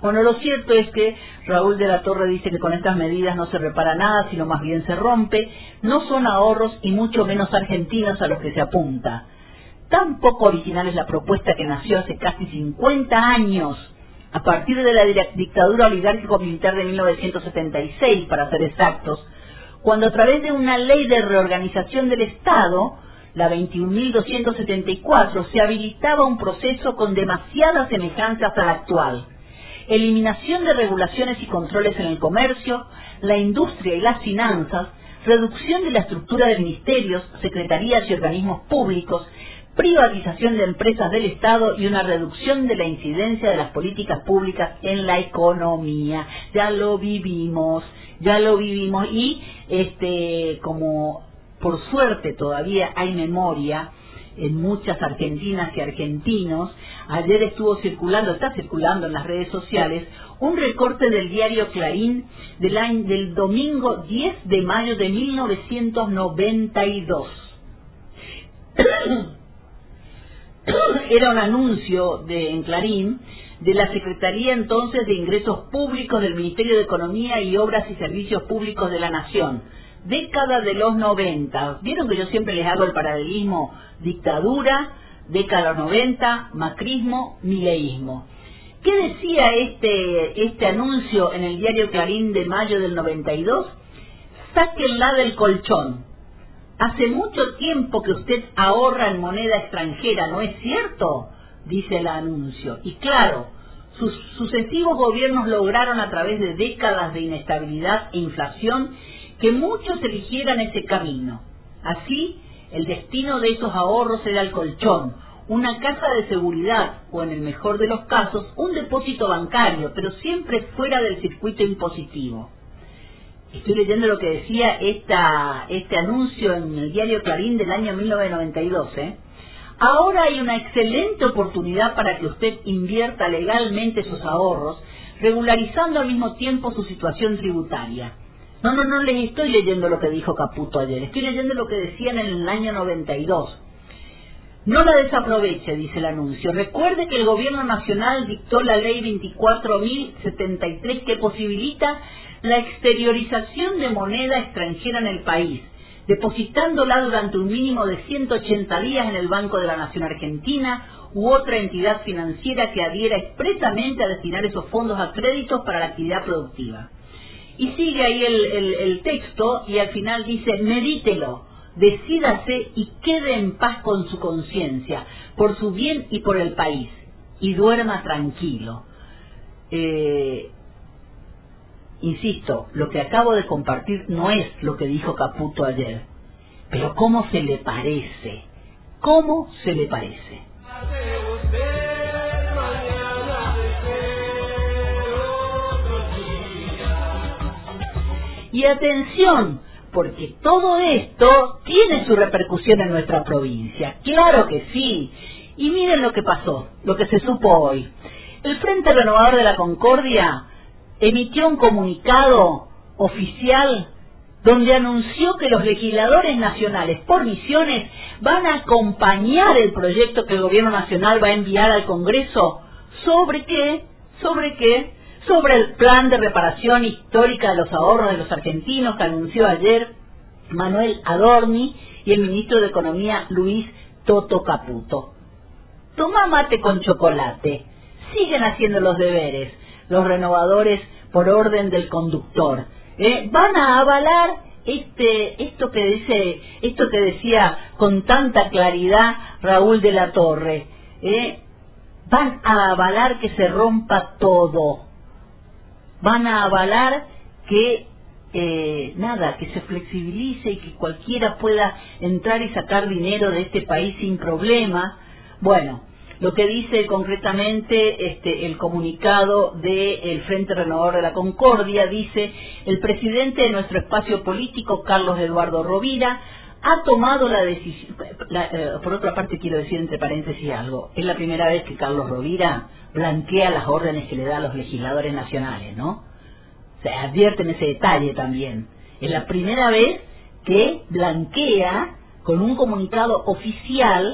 Bueno, lo cierto es que Raúl de la Torre dice que con estas medidas no se repara nada, sino más bien se rompe. No son ahorros y mucho menos argentinos a los que se apunta. Tan poco original es la propuesta que nació hace casi cincuenta años, a partir de la dictadura oligárquico-militar de mil novecientos setenta y seis, para ser exactos, cuando a través de una ley de reorganización del Estado, la veintiún mil doscientos setenta y cuatro, se habilitaba un proceso con demasiadas semejanzas al actual. Eliminación de regulaciones y controles en el comercio, la industria y las finanzas, reducción de la estructura de ministerios, secretarías y organismos públicos, privatización de empresas del Estado y una reducción de la incidencia de las políticas públicas en la economía. Ya lo vivimos, ya lo vivimos y este como por suerte todavía hay memoria en muchas argentinas y argentinos. Ayer estuvo circulando, está circulando en las redes sociales, un recorte del diario Clarín del, año, del domingo diez de mayo de mil novecientos noventa y dos. Era un anuncio de, en Clarín de la Secretaría entonces de Ingresos Públicos del Ministerio de Economía y Obras y Servicios Públicos de la Nación. Década de los noventa. Vieron que yo siempre les hago el paralelismo dictadura, década de los noventa, macrismo, mileísmo. ¿Qué decía este, este anuncio en el diario Clarín de mayo del noventa y dos? Sáquenla del colchón. Hace mucho tiempo que usted ahorra en moneda extranjera, ¿no es cierto?, dice el anuncio. Y claro, sus sucesivos gobiernos lograron a través de décadas de inestabilidad e inflación que muchos eligieran ese camino. Así, el destino de esos ahorros era el colchón, una casa de seguridad o, en el mejor de los casos, un depósito bancario, pero siempre fuera del circuito impositivo. Estoy leyendo lo que decía esta, este anuncio en el diario Clarín del año mil novecientos noventa y dos. ¿eh? Ahora hay una excelente oportunidad para que usted invierta legalmente sus ahorros, regularizando al mismo tiempo su situación tributaria. No, no, no les estoy leyendo lo que dijo Caputo ayer, estoy leyendo lo que decían en el año noventa y dos. No la desaproveche, dice el anuncio. Recuerde que el gobierno nacional dictó la ley veinticuatro mil setenta y tres que posibilita la exteriorización de moneda extranjera en el país, depositándola durante un mínimo de ciento ochenta días en el Banco de la Nación Argentina u otra entidad financiera que adhiera expresamente a destinar esos fondos a créditos para la actividad productiva. Y sigue ahí el, el, el texto y al final dice: medítelo, decídase y quede en paz con su conciencia, por su bien y por el país, y duerma tranquilo. Eh... Insisto, lo que acabo de compartir no es lo que dijo Caputo ayer, pero ¿cómo se le parece? ¿Cómo se le parece? Y atención, porque todo esto tiene su repercusión en nuestra provincia. Claro que sí. Y miren lo que pasó, lo que se supo hoy. El Frente Renovador de la Concordia emitió un comunicado oficial donde anunció que los legisladores nacionales por misiones van a acompañar el proyecto que el gobierno nacional va a enviar al Congreso. ¿Sobre qué? ¿Sobre qué? Sobre el plan de reparación histórica de los ahorros de los argentinos que anunció ayer Manuel Adorni y el ministro de Economía Luis Toto Caputo. Tomá mate con chocolate. Siguen haciendo los deberes los renovadores por orden del conductor. ¿Eh? Van a avalar este esto que dice esto que decía con tanta claridad Raúl de la Torre. ¿Eh? Van a avalar que se rompa todo. Van a avalar que eh, nada, que se flexibilice y que cualquiera pueda entrar y sacar dinero de este país sin problema. Bueno, lo que dice concretamente este, el comunicado del Frente Renovador de la Concordia, dice: el presidente de nuestro espacio político, Carlos Eduardo Rovira, ha tomado la decisión... La, eh, por otra parte, quiero decir entre paréntesis algo. Es la primera vez que Carlos Rovira blanquea las órdenes que le da a los legisladores nacionales, ¿no? O sea, advierten ese detalle también. Es la primera vez que blanquea con un comunicado oficial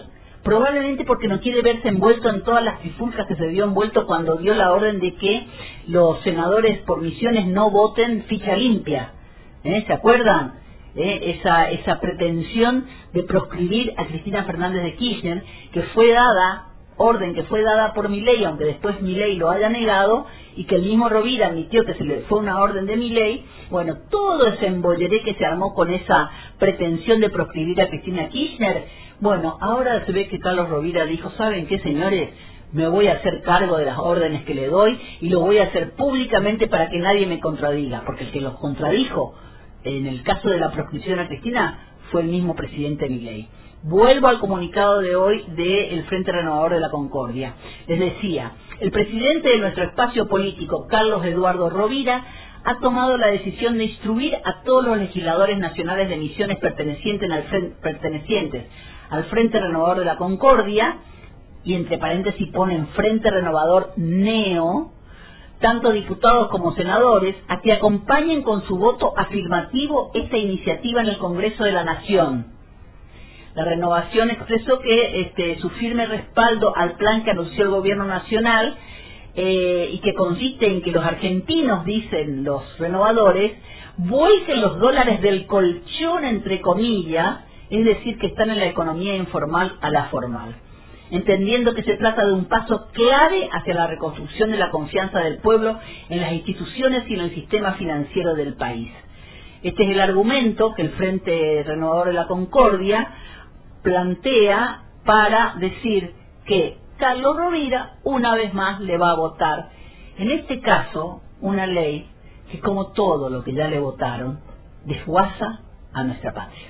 probablemente porque no quiere verse envuelto en todas las trifulcas que se vio envuelto cuando dio la orden de que los senadores por misiones no voten ficha limpia. ¿Eh? ¿Se acuerdan? ¿Eh? Esa, esa pretensión de proscribir a Cristina Fernández de Kirchner, que fue dada, orden que fue dada por Milei, aunque después Milei lo haya negado, y que el mismo Rovira admitió que se le fue una orden de Milei. Bueno, todo ese embolleré que se armó con esa pretensión de proscribir a Cristina Kirchner, bueno, ahora se ve que Carlos Rovira dijo, ¿saben qué, señores? Me voy a hacer cargo de las órdenes que le doy y lo voy a hacer públicamente para que nadie me contradiga, porque el que los contradijo en el caso de la proscripción a Cristina fue el mismo presidente Milei. Vuelvo al comunicado de hoy del Frente Renovador de la Concordia. Les decía, el presidente de nuestro espacio político, Carlos Eduardo Rovira, ha tomado la decisión de instruir a todos los legisladores nacionales de Misiones pertenecientes al Frente, pertenecientes al Frente Renovador de la Concordia, y entre paréntesis ponen Frente Renovador Neo, tanto diputados como senadores, a que acompañen con su voto afirmativo esta iniciativa en el Congreso de la Nación. La renovación expresó que este, su firme respaldo al plan que anunció el gobierno nacional eh, y que consiste en que los argentinos, dicen los renovadores, vuelquen los dólares del colchón, entre comillas, es decir, que están en la economía informal a la formal, entendiendo que se trata de un paso clave hacia la reconstrucción de la confianza del pueblo en las instituciones y en el sistema financiero del país. Este es el argumento que el Frente Renovador de la Concordia plantea para decir que Carlos Rovira una vez más le va a votar, en este caso, una ley que, como todo lo que ya le votaron, desguaza a nuestra patria.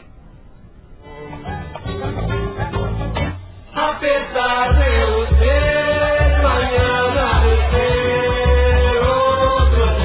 A pesar de usted, mañana de ser otro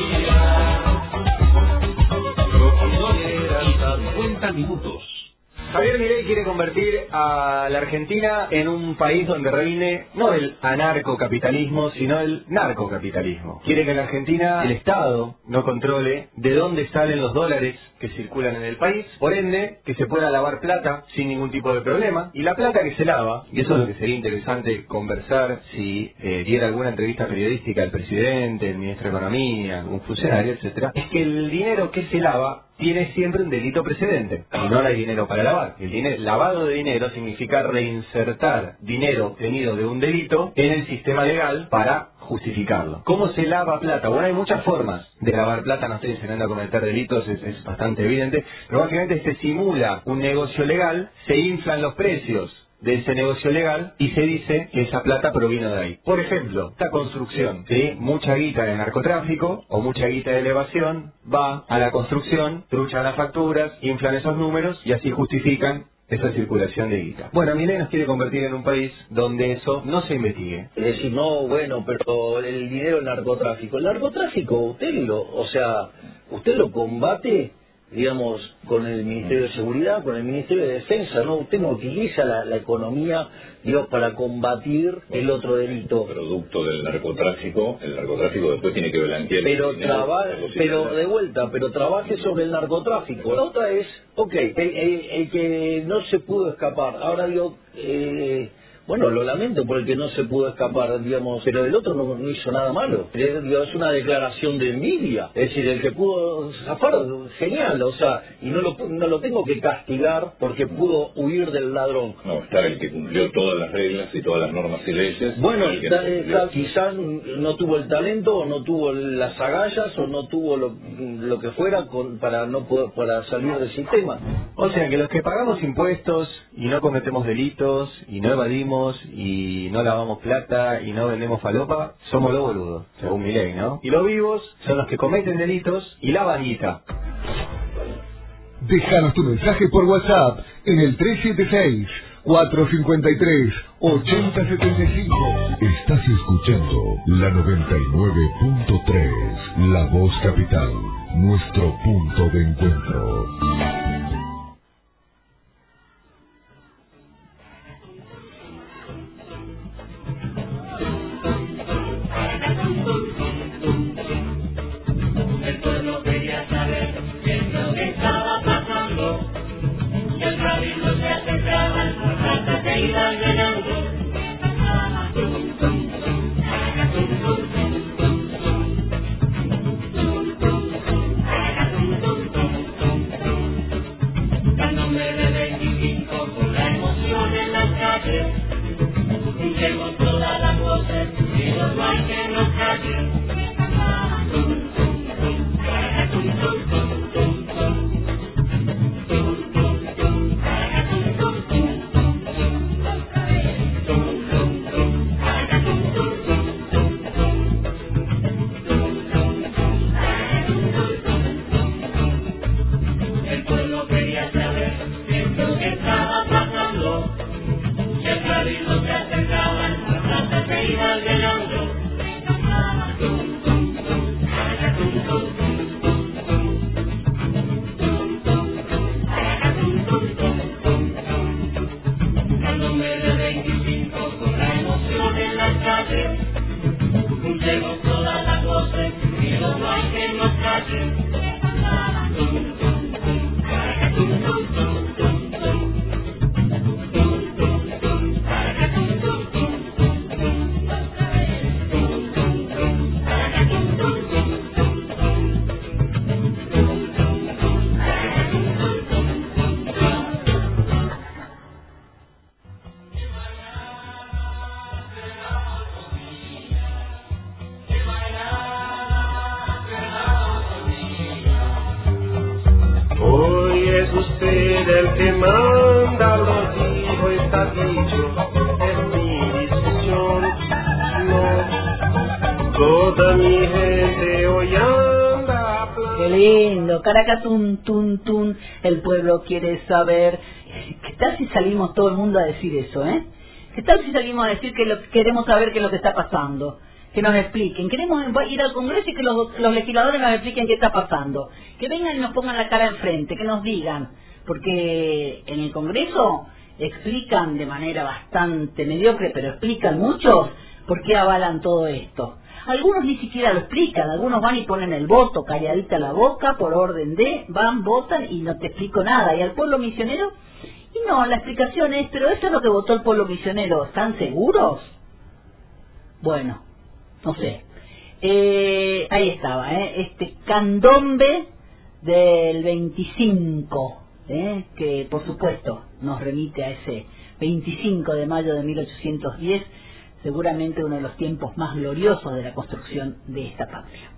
día. cincuenta minutos. Javier Milei quiere convertir a la Argentina en un país donde reine no el anarcocapitalismo, sino el narcocapitalismo. Quiere que en la Argentina el Estado no controle de dónde salen los dólares que circulan en el país, por ende que se pueda lavar plata sin ningún tipo de problema, y la plata que se lava, y eso es lo que sería interesante conversar si eh, diera alguna entrevista periodística el presidente, el ministro de Economía, un funcionario, etcétera, es que el dinero que se lava tiene siempre un delito precedente, y no hay dinero para lavar. El dinero, lavado de dinero significa reinsertar dinero obtenido de un delito en el sistema legal para justificarlo. ¿Cómo se lava plata? Bueno, hay muchas formas de lavar plata, no estoy enseñando a cometer delitos, es, es bastante evidente, pero básicamente se simula un negocio legal, se inflan los precios de ese negocio legal y se dice que esa plata provino de ahí. Por ejemplo, esta construcción, ¿sí? Mucha guita de narcotráfico o mucha guita de elevación va a la construcción, truchan las facturas, inflan esos números y así justifican esa circulación de guita. Bueno, Milei nos quiere convertir en un país donde eso no se investigue. Es decir, no, bueno, pero el dinero del narcotráfico. El narcotráfico, usted lo, o sea, usted lo combate, digamos, con el Ministerio de Seguridad, con el Ministerio de Defensa, ¿no? Usted no utiliza la, la economía, digamos, para combatir el otro delito. Producto del narcotráfico, el narcotráfico después tiene que blanquear. Pero, el dinero, traba, pero de vuelta, pero trabaje sobre el narcotráfico. La otra es, ok, el, el, el que no se pudo escapar, ahora digo, eh, bueno, lo lamento por el que no se pudo escapar, digamos, pero el otro no, no hizo nada malo. Es, digo, es una declaración de envidia. Es decir, el que pudo zafar, genial, o sea, y no lo, no lo tengo que castigar porque pudo huir del ladrón. No, está el que cumplió todas las reglas y todas las normas y leyes. Bueno, el que está, no está, quizás no tuvo el talento, o no tuvo las agallas, o no tuvo lo, lo que fuera con, para no poder, para salir del sistema. O sea, que los que pagamos impuestos y no cometemos delitos y no evadimos y no lavamos plata y no vendemos falopa, somos los boludos, según Milei, ¿no? Y los vivos son los que cometen delitos y lavan guita. Déjanos tu mensaje por WhatsApp en el tres siete seis, cuatro cinco tres, ocho cero siete cinco. Estás escuchando la noventa y nueve punto tres, La Voz Capital, nuestro punto de encuentro. El pueblo quería saber qué es lo que estaba pasando. El cabildo se acercaba, hasta que iba a final del año. Dándome de veinticinco con la emoción en las calles, juntemos todas las voces y no hay que nos calle. El que manda lo dijo, está dicho, es mi decisión. No, toda mi gente hoy anda a plan. Qué lindo, Caracatún, tun, tun, el pueblo quiere saber. ¿Qué tal si salimos todo el mundo a decir eso, eh? ¿Qué tal si salimos a decir que lo, queremos saber qué es lo que está pasando? Que nos expliquen, queremos ir al Congreso y que los, los legisladores nos expliquen qué está pasando. Que vengan y nos pongan la cara enfrente, que nos digan. Porque en el Congreso explican de manera bastante mediocre, pero explican muchos por qué avalan todo esto. Algunos ni siquiera lo explican, algunos van y ponen el voto, calladita la boca, por orden de, van, votan y no te explico nada. ¿Y al pueblo misionero? Y no, la explicación es, pero eso es lo que votó el pueblo misionero, ¿están seguros? Bueno, no sé. Eh, ahí estaba, ¿eh? Este candombe del veinticinco. ¿Eh? Que por supuesto nos remite a ese veinticinco de mayo de mil ochocientos diez, seguramente uno de los tiempos más gloriosos de la construcción de esta patria.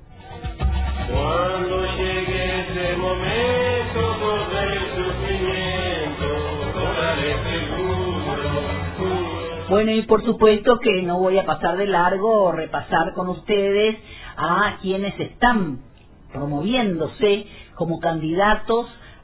Cuando llegue ese momento sobre el sufrimiento, tomaré seguro. Bueno, y por supuesto que no voy a pasar de largo o repasar con ustedes a quienes están promoviéndose como candidatos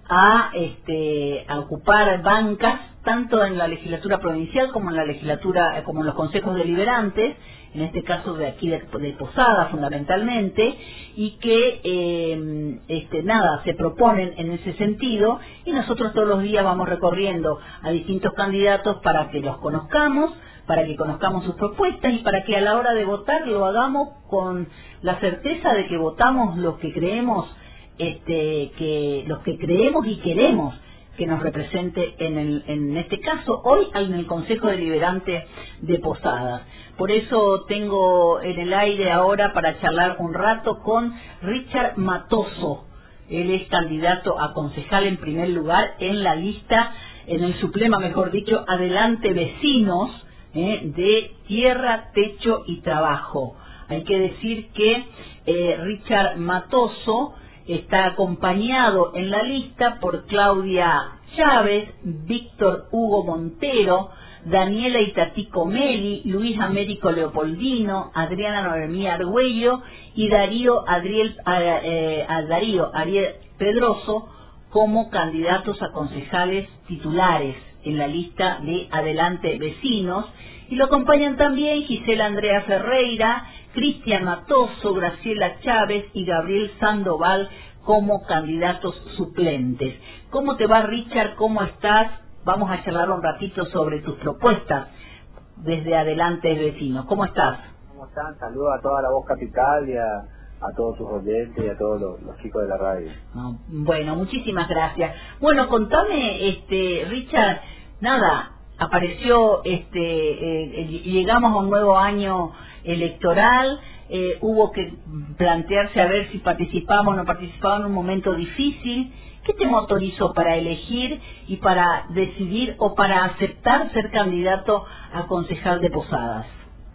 a este a ocupar bancas tanto en la legislatura provincial como en la legislatura como en los consejos deliberantes, en este caso de aquí de, de Posadas fundamentalmente, y que eh, este nada se proponen en ese sentido, y nosotros todos los días vamos recorriendo a distintos candidatos para que los conozcamos, para que conozcamos sus propuestas y para que a la hora de votar lo hagamos con la certeza de que votamos los que creemos Este, que los que creemos y queremos que nos represente en, el, en este caso hoy en el Consejo Deliberante de Posadas. Por eso tengo en el aire ahora para charlar un rato con Richard Matoso. Él es candidato a concejal en primer lugar en la lista, en el suplema mejor dicho, Adelante Vecinos, eh, de Tierra, Techo y Trabajo. Hay que decir que eh, Richard Matoso está acompañado en la lista por Claudia Chávez, Víctor Hugo Montero, Daniela Itatico Meli, Luis Américo Leopoldino, Adriana Noemí Argüello y Darío Adriel, a, eh, a Darío Ariel Pedroso como candidatos a concejales titulares en la lista de Adelante Vecinos. Y lo acompañan también Gisela Andrea Ferreira, Cristian Matoso, Graciela Chávez y Gabriel Sandoval como candidatos suplentes. ¿Cómo te va, Richard? ¿Cómo estás? Vamos a charlar un ratito sobre tus propuestas desde Adelante Vecinos. ¿Cómo estás? ¿Cómo están? Saludos a toda la Voz Capital y a, a todos tus oyentes y a todos los, los chicos de la radio. No, bueno, muchísimas gracias. Bueno, contame, este, Richard, nada, apareció, este, eh, llegamos a un nuevo año electoral, eh, hubo que plantearse a ver si participamos o no participamos en un momento difícil. ¿Qué te motorizó para elegir y para decidir o para aceptar ser candidato a concejal de Posadas?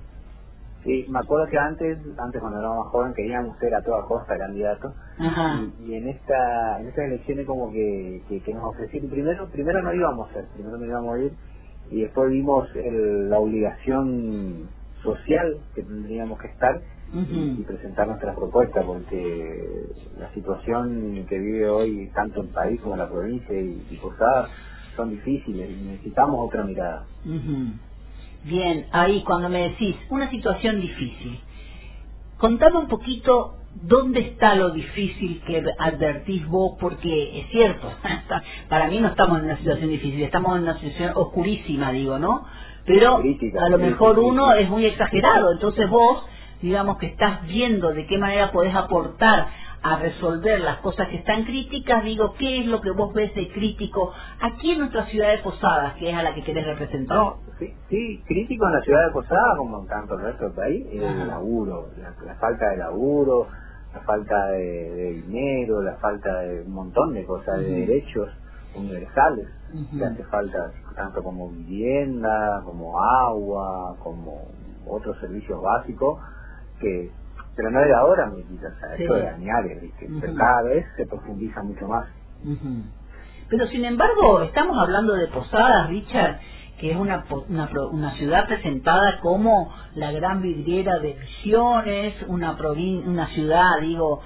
Sí, me acuerdo que antes, antes cuando éramos más joven queríamos ser a toda costa candidato. Ajá. Y, y en esta en estas elecciones como que, que, que nos ofrecieron, primero primero no íbamos a ser, primero no íbamos a ir, y después vimos el, la obligación social que tendríamos que estar uh-huh. y, y presentar nuestras propuestas, porque la situación que vive hoy tanto el país como la provincia y, y Posadas son difíciles y necesitamos otra mirada. Uh-huh. Bien, ahí cuando me decís una situación difícil, contame un poquito dónde está lo difícil que advertís vos, porque es cierto, para mí no estamos en una situación difícil, estamos en una situación oscurísima, digo, ¿no? Pero Crítica, a lo mejor crítica. uno es muy exagerado, entonces vos, digamos que estás viendo de qué manera podés aportar a resolver las cosas que están críticas, digo, ¿qué es lo que vos ves de crítico aquí en nuestra ciudad de Posadas, que es a la que querés representar? No, sí, sí, crítico en la ciudad de Posadas, como en tanto el resto del país, es Ajá. el laburo, la, la falta de laburo, la falta de, de dinero, la falta de un montón de cosas, de Ujú. derechos universales, Ujú. que hace falta tanto como vivienda, como agua, como otros servicios básicos, que pero no es de ahora, me quita, o sea, Sí. esto de añares, ¿viste? Pero Ujú. cada vez se profundiza mucho más. Ujú. Pero sin embargo, estamos hablando de Posadas, Richard, que es una, po- una, pro- una ciudad presentada como la gran vidriera de Misiones, una provin- una ciudad, digo,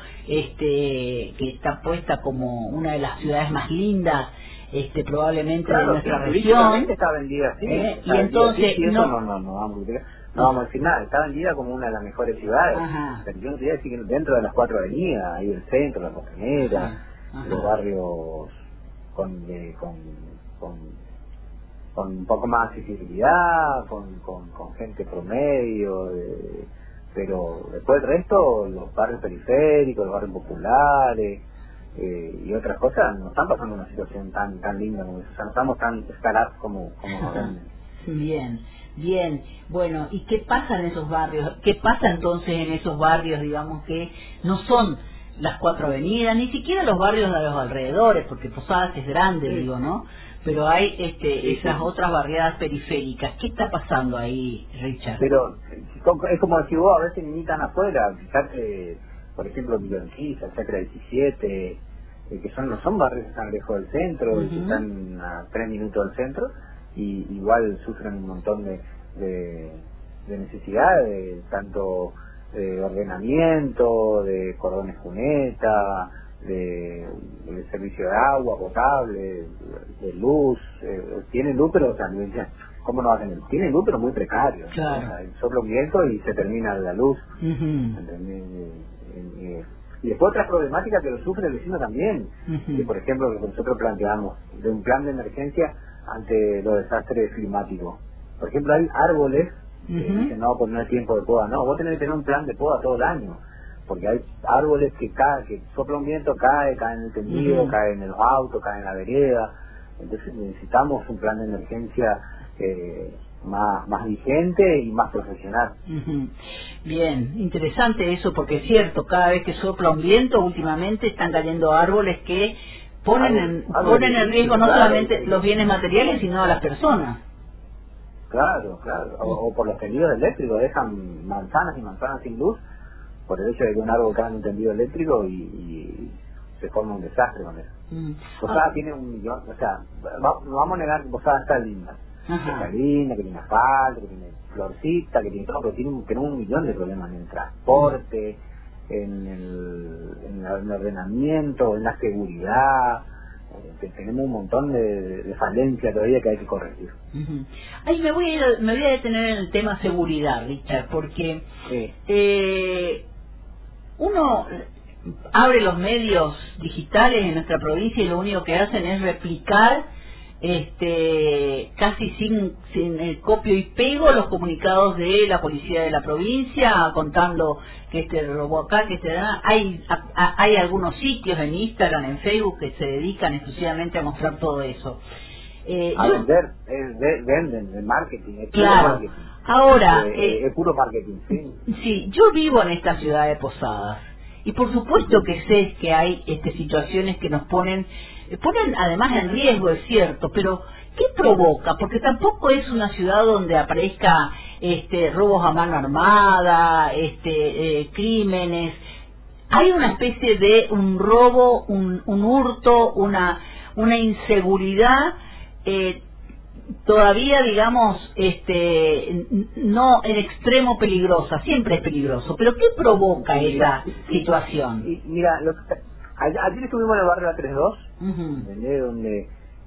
este que está puesta como una de las ciudades más lindas, este probablemente Claro, de nuestra sí, región. turísticamente está vendida así, ¿eh? está Y vendida entonces, así, y eso no- no, no, no vamos a decir, no vamos a decir nada, está vendida como una de las mejores ciudades. Ajá. Pero yo no te voy a decir que dentro de las cuatro avenidas, ahí el centro, la costanera, Ajá, ajá. los barrios con, eh, con, con, con un poco más accesibilidad, con, con, con gente promedio, de, pero después del resto, los barrios periféricos, los barrios populares, eh, y otras cosas, no están pasando una situación tan tan linda como eso, o sea, no estamos tan escalados como, como nos venden. Bien, bien. Bueno, ¿y qué pasa en esos barrios? ¿Qué pasa entonces en esos barrios, digamos, que no son las cuatro avenidas, ni siquiera los barrios de los alrededores, porque Posadas es grande, Sí. digo, ¿no? Pero hay este, Sí, esas sí. otras barriadas periféricas. ¿Qué está pasando ahí, Richard? Pero es como decir vos, a veces ni tan afuera, fíjate, por ejemplo, Villorquiza, Chacra diecisiete, eh, que son no son barrios que están lejos del centro, Ujú. que están a tres minutos del centro, y igual sufren un montón de, de, de necesidades, tanto de ordenamiento, de cordones cuneta, de, de servicio de agua potable, de, de luz, eh, tienen luz, pero también, ¿cómo no hacen? Tienen luz, pero muy precario. Claro. O sea, sopla un viento y se termina la luz. Ujú. ¿Entendés? Eh, eh, y después otras problemáticas que lo sufre el vecino también, Ujú. que por ejemplo lo que nosotros planteamos de un plan de emergencia ante los desastres climáticos. Por ejemplo, hay árboles que Ujú. dicen, no, pues no es tiempo de poda. No, vos tenés que tener un plan de poda todo el año, porque hay árboles que caen, que sopla un viento, cae, cae en el tendido, Ujú. cae en los autos, cae en la vereda. Entonces necesitamos un plan de emergencia eh, más, más vigente y más profesional. Ujú. Bien, interesante eso, porque es cierto, cada vez que sopla un viento, últimamente están cayendo árboles que ponen en, Árboles, ponen en riesgo no claro, solamente sí. los bienes materiales, sino a las personas. Claro, claro. O, o por los tendidos eléctricos, dejan manzanas y manzanas sin luz por el hecho de que un árbol cae en un tendido eléctrico y, y se forma un desastre con eso. Mm. Posadas Ah, tiene un millón, o sea, va- no vamos a negar que Posadas está linda. Ajá. Está linda, que tiene asfalto, que tiene florcita, que tiene todo, pero tiene un, tiene un millón de problemas en el transporte, en el, en la- en el ordenamiento, en la seguridad. Eh, que tenemos un montón de, de falencias todavía que hay que corregir. Ujú. Ay, me voy, a, ir- me voy a detener en el tema seguridad, Richard, porque Sí. eh, uno abre los medios digitales en nuestra provincia y lo único que hacen es replicar este casi sin, sin el copio y pego los comunicados de la policía de la provincia contando que este robó acá, que este da. Hay, a- a- hay algunos sitios en Instagram, en Facebook que se dedican exclusivamente a mostrar todo eso. Eh, A yo- vender, es de- venden, de marketing, es puro Claro. marketing. Ahora, Eh, eh, es puro marketing, sí. sí, yo vivo en esta ciudad de Posadas y por supuesto que sé que hay este, situaciones que nos ponen, eh, ponen además en riesgo, es cierto, pero ¿qué provoca? Porque tampoco es una ciudad donde aparezca este, robos a mano armada, este, eh, crímenes. Hay una especie de un robo, un, un hurto, una, una inseguridad eh, todavía, digamos, este, n- no en extremo peligrosa, siempre es peligroso, pero ¿qué provoca esa situación? Y, mira, lo que- a- ayer estuvimos en el barrio A treinta y dos, Ujú. ¿entendés? Donde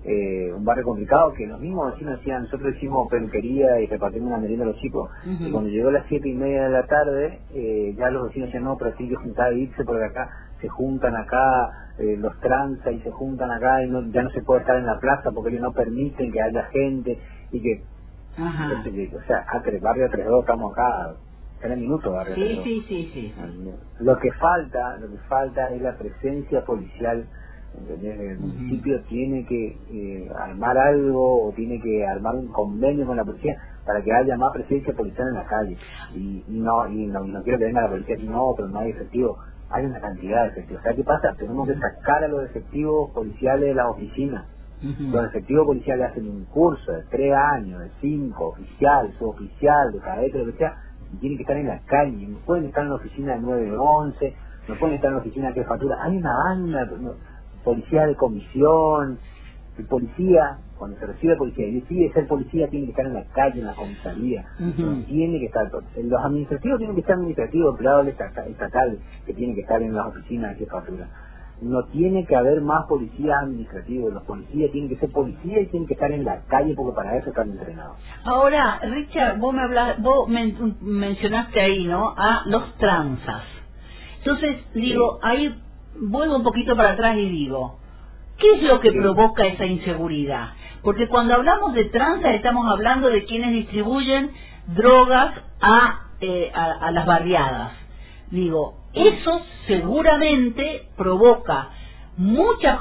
eh, un barrio complicado, que los mismos vecinos decían, nosotros hicimos peluquería y repartimos una merienda a los chicos, uh-huh. y cuando llegó a las siete y media de la tarde, eh, ya los vecinos decían, no, pero tienen que juntar e irse porque acá se juntan acá, eh, los tranza y se juntan acá y no, ya no se puede estar en la plaza porque ellos no permiten que haya gente y que, uh-huh. entonces, o sea, Acre, barrio tres dos, estamos acá tres minutos, barrio sí, tres dos. Sí, sí, sí, sí. Lo que falta, lo que falta es la presencia policial. ¿Entendés? El uh-huh. municipio tiene que eh, armar algo o tiene que armar un convenio con la policía para que haya más presencia policial en la calle y, y no y no, y no quiero que venga la policía y no, pero no hay efectivo, hay una cantidad de efectivos. O sea, ¿qué pasa? Tenemos que sacar a los efectivos policiales de las oficinas. Uh-huh. Los efectivos policiales hacen un curso de tres años, de cinco, oficial, suboficial, de cadete, lo que sea, y tienen que estar en la calle, no pueden estar en la oficina de nueve once, no pueden estar en la oficina de jefatura, hay una banda, no, policía de comisión, el policía, cuando se recibe policía y decide ser policía, tiene que estar en la calle, en la comisaría, uh-huh. no tiene que estar, los administrativos tienen que estar administrativos, empleados estatales, que tienen que estar en las oficinas de jefatura. No tiene que haber más policías administrativos, los policías tienen que ser policías y tienen que estar en la calle porque para eso están entrenados. Ahora, Richard, vos me hablas, vos men- mencionaste ahí, ¿no? A los tranzas. Entonces, digo, sí. ahí vuelvo un poquito para atrás y digo, ¿qué es lo que sí. provoca esa inseguridad? Porque cuando hablamos de tranzas estamos hablando de quienes distribuyen drogas a, eh, a, a las barriadas. Digo, eso seguramente provoca mucha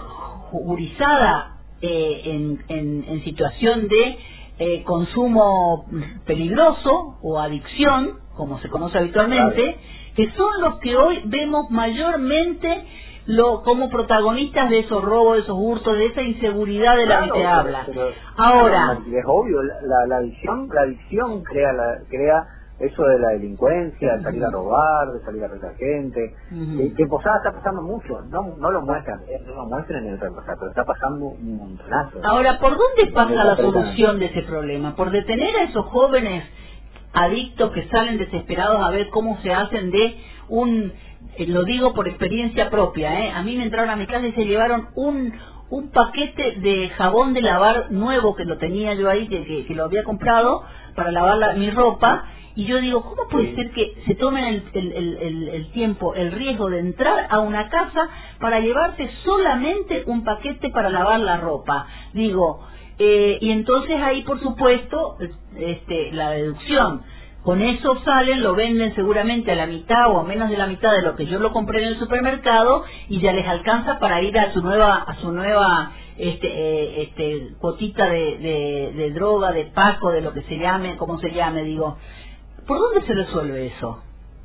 jurizada eh, en, en, en situación de eh, consumo peligroso o adicción, como se conoce habitualmente, claro. que son los que hoy vemos mayormente lo, como protagonistas de esos robos, de esos hurtos, de esa inseguridad de la claro, que te habla. Pero, Ahora, es obvio, la, la, la adicción, la adicción crea, la, crea eso de la delincuencia, de salir a robar, de salir a retar gente, uh-huh. que, que en Posada está pasando mucho, no, no lo muestran, no lo muestran en otra cosa, pero está pasando un montonazo. Ahora, ¿por dónde pasa la solución de ese problema? ¿Por detener a esos jóvenes adictos que salen desesperados a ver cómo se hacen de un, eh, lo digo por experiencia propia, ¿eh? A mí me entraron a mi casa y se llevaron un un paquete de jabón de lavar nuevo que lo tenía yo ahí, que, que, que lo había comprado para lavar la, mi ropa, y yo digo, ¿cómo puede ser que se tomen el, el, el, el, el tiempo, el riesgo de entrar a una casa para llevarse solamente un paquete para lavar la ropa? Digo, eh, y entonces ahí por supuesto este, la deducción, con eso salen, lo venden seguramente a la mitad o a menos de la mitad de lo que yo lo compré en el supermercado y ya les alcanza para ir a su nueva a su nueva este eh, este cuotita de, de, de droga, de paco, de lo que se llame, como se llame, digo, ¿por dónde se resuelve eso?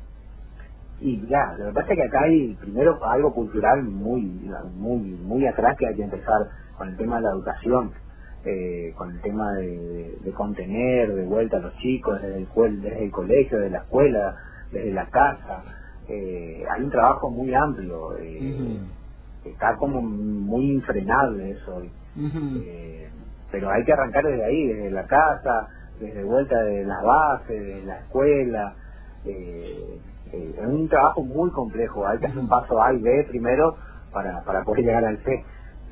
Y ya, lo que pasa es que acá hay primero algo cultural muy muy muy atrás que hay que empezar con el tema de la educación. Eh, con el tema de, de, de contener de vuelta a los chicos desde el, desde el colegio, desde la escuela, desde la casa. Eh, hay un trabajo muy amplio, eh, uh-huh. está como muy infrenable eso, uh-huh. eh, pero hay que arrancar desde ahí, desde la casa, desde vuelta de las bases, de la escuela. Eh, eh, es un trabajo muy complejo, hay que hacer un paso A y B primero para, para poder llegar al C.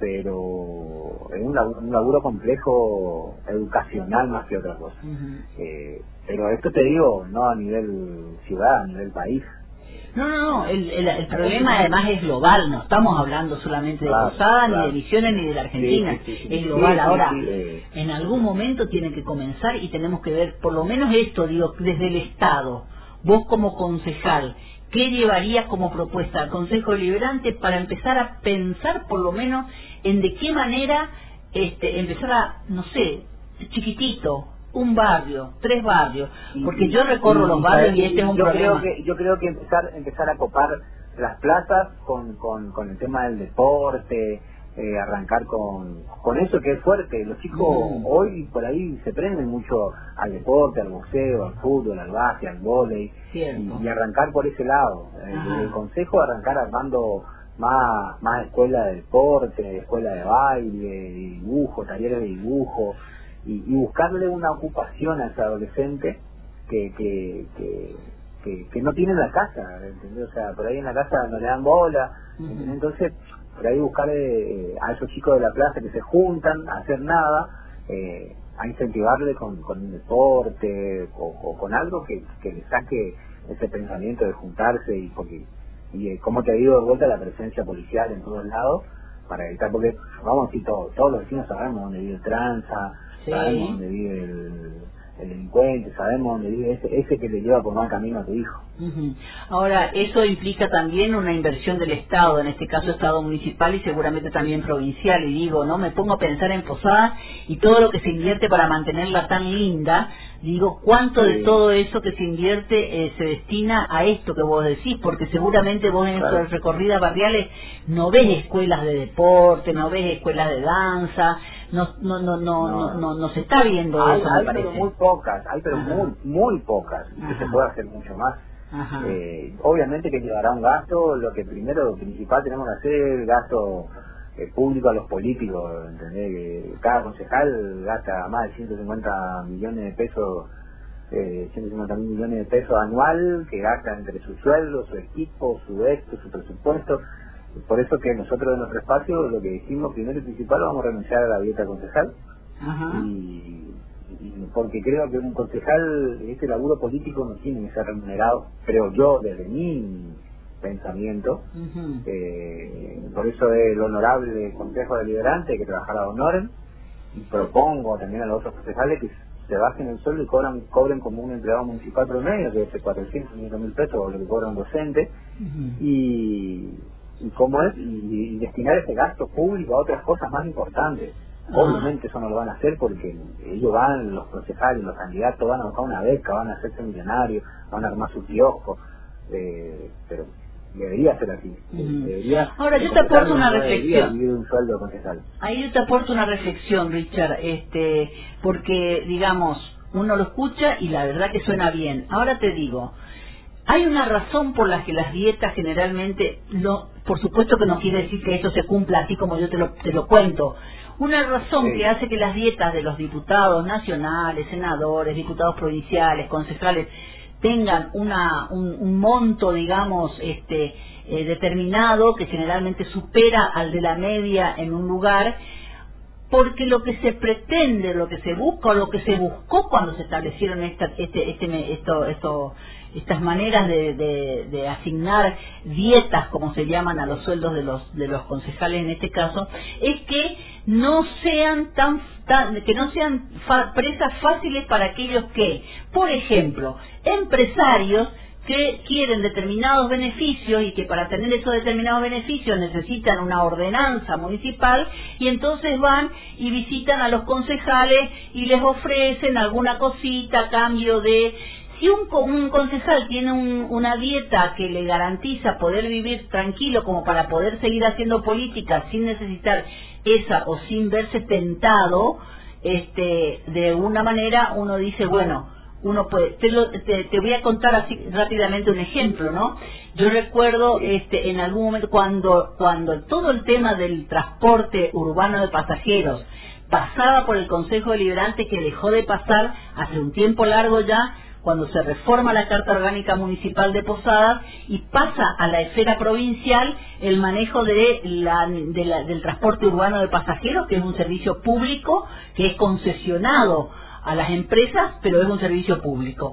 Pero es un laburo, un laburo complejo educacional más que otra cosa. Uh-huh. Eh, pero esto te digo, no a nivel ciudad, a nivel país. No, no, no, el, el, el problema además es global, no estamos hablando solamente de claro, Posada, claro. ni de Misiones, ni de la Argentina, sí, sí, sí, sí. es global. Sí, sí, Ahora, sí, eh. en algún momento tiene que comenzar y tenemos que ver, por lo menos esto, digo, desde el Estado, vos como concejal, ¿qué llevarías como propuesta al Consejo Deliberante para empezar a pensar por lo menos en de qué manera este, empezar a, no sé, chiquitito, un barrio, tres barrios, porque yo recorro los barrios y este es un yo problema. Creo que, yo creo que empezar empezar a copar las plazas con, con, con el tema del deporte, eh, arrancar con, con eso que es fuerte. Los chicos mm. hoy por ahí se prenden mucho al deporte, al boxeo, al fútbol, al básquet, al vóley, y, y arrancar por ese lado. Eh, el consejo arrancar armando más más escuela de deporte, escuela de baile, de dibujo, talleres de dibujo, y, y buscarle una ocupación a ese adolescente que que, que que, que no tienen la casa, ¿entendés? O sea, por ahí en la casa no le dan bola, ¿entendés? Entonces, por ahí buscar eh, a esos chicos de la plaza que se juntan a hacer nada, eh, a incentivarle con, con un deporte o, o con algo que, que le saque ese pensamiento de juntarse y porque y eh, como te digo, de vuelta la presencia policial en todos lados para evitar, porque vamos a decir todo, todos los vecinos sabemos dónde vive el tranza, sí. sabemos dónde vive el, el delincuente, sabemos dónde vive ese, ese que le lleva por mal camino a tu hijo. Uh-huh. Ahora, eso implica también una inversión del Estado, en este caso Estado municipal y seguramente también provincial, y digo, ¿no? Me pongo a pensar en Posadas y todo lo que se invierte para mantenerla tan linda, digo, ¿cuánto sí. de todo eso que se invierte eh, se destina a esto que vos decís? Porque seguramente vos en claro. estas recorridas barriales no ves escuelas de deporte, no ves escuelas de danza, no no no no no, no, no se está viendo hay, eso, hay me parece. Pero muy pocas, hay pero Ajá. muy muy pocas, y que se puede hacer mucho más. Eh, obviamente que llevará un gasto, lo que primero, lo principal tenemos que hacer es el gasto eh, público a los políticos, ¿entendés? Que cada concejal gasta más de ciento cincuenta millones de pesos, eh, ciento cincuenta mil millones de pesos anual, que gasta entre su sueldo, su equipo, su esto, su presupuesto. Por eso que nosotros en nuestro espacio lo que decimos primero y principal, vamos a renunciar a la dieta concejal. Ajá. y Y porque creo que un concejal, este laburo político no tiene que ser remunerado, creo yo, desde mi pensamiento. Uh-huh. eh, por eso es el honorable Consejo Deliberante que trabajará a honoren, y propongo también a los otros concejales que se bajen el sueldo y cobran, cobren como un empleado municipal promedio, que es cuatrocientos, quinientos mil pesos, o lo que cobra un docente, uh-huh. y, y cómo es, y, y destinar ese gasto público a otras cosas más importantes. Obviamente eso no lo van a hacer porque ellos van, los concejales, los candidatos van a buscar una beca, van a hacerse millonarios, van a armar su kiosco, eh, pero debería ser así. Mm. Debería, Ahora yo te aporto una reflexión. Un sueldo concejal. Ahí yo te aporto una reflexión, Richard, este, porque digamos, uno lo escucha y la verdad que suena bien. Ahora te digo, hay una razón por la que las dietas generalmente, no, por supuesto que no quiere decir que eso se cumpla así como yo te lo, te lo cuento. Una razón sí. que hace que las dietas de los diputados nacionales, senadores, diputados provinciales, concejales, tengan una un, un monto, digamos, este eh, determinado, que generalmente supera al de la media en un lugar, porque lo que se pretende, lo que se busca, o lo que se buscó cuando se establecieron esta, este, este, esto, esto, estas maneras de, de, de asignar dietas, como se llaman a los sueldos de los de los concejales en este caso, es que no sean tan, tan que no sean fa, presas fáciles para aquellos que, por ejemplo, empresarios que quieren determinados beneficios y que para tener esos determinados beneficios necesitan una ordenanza municipal, y entonces van y visitan a los concejales y les ofrecen alguna cosita a cambio de... Si un, un concejal tiene un, una dieta que le garantiza poder vivir tranquilo como para poder seguir haciendo política sin necesitar esa o sin verse tentado, este, de una manera uno dice, bueno, uno puede, te, lo, te, te voy a contar así rápidamente un ejemplo, ¿no? Yo recuerdo este, en algún momento cuando, cuando todo el tema del transporte urbano de pasajeros pasaba por el Consejo Deliberante, que dejó de pasar hace un tiempo largo ya, cuando se reforma la Carta Orgánica Municipal de Posadas y pasa a la esfera provincial el manejo de la, de la, del transporte urbano de pasajeros, que es un servicio público, que es concesionado a las empresas, pero es un servicio público.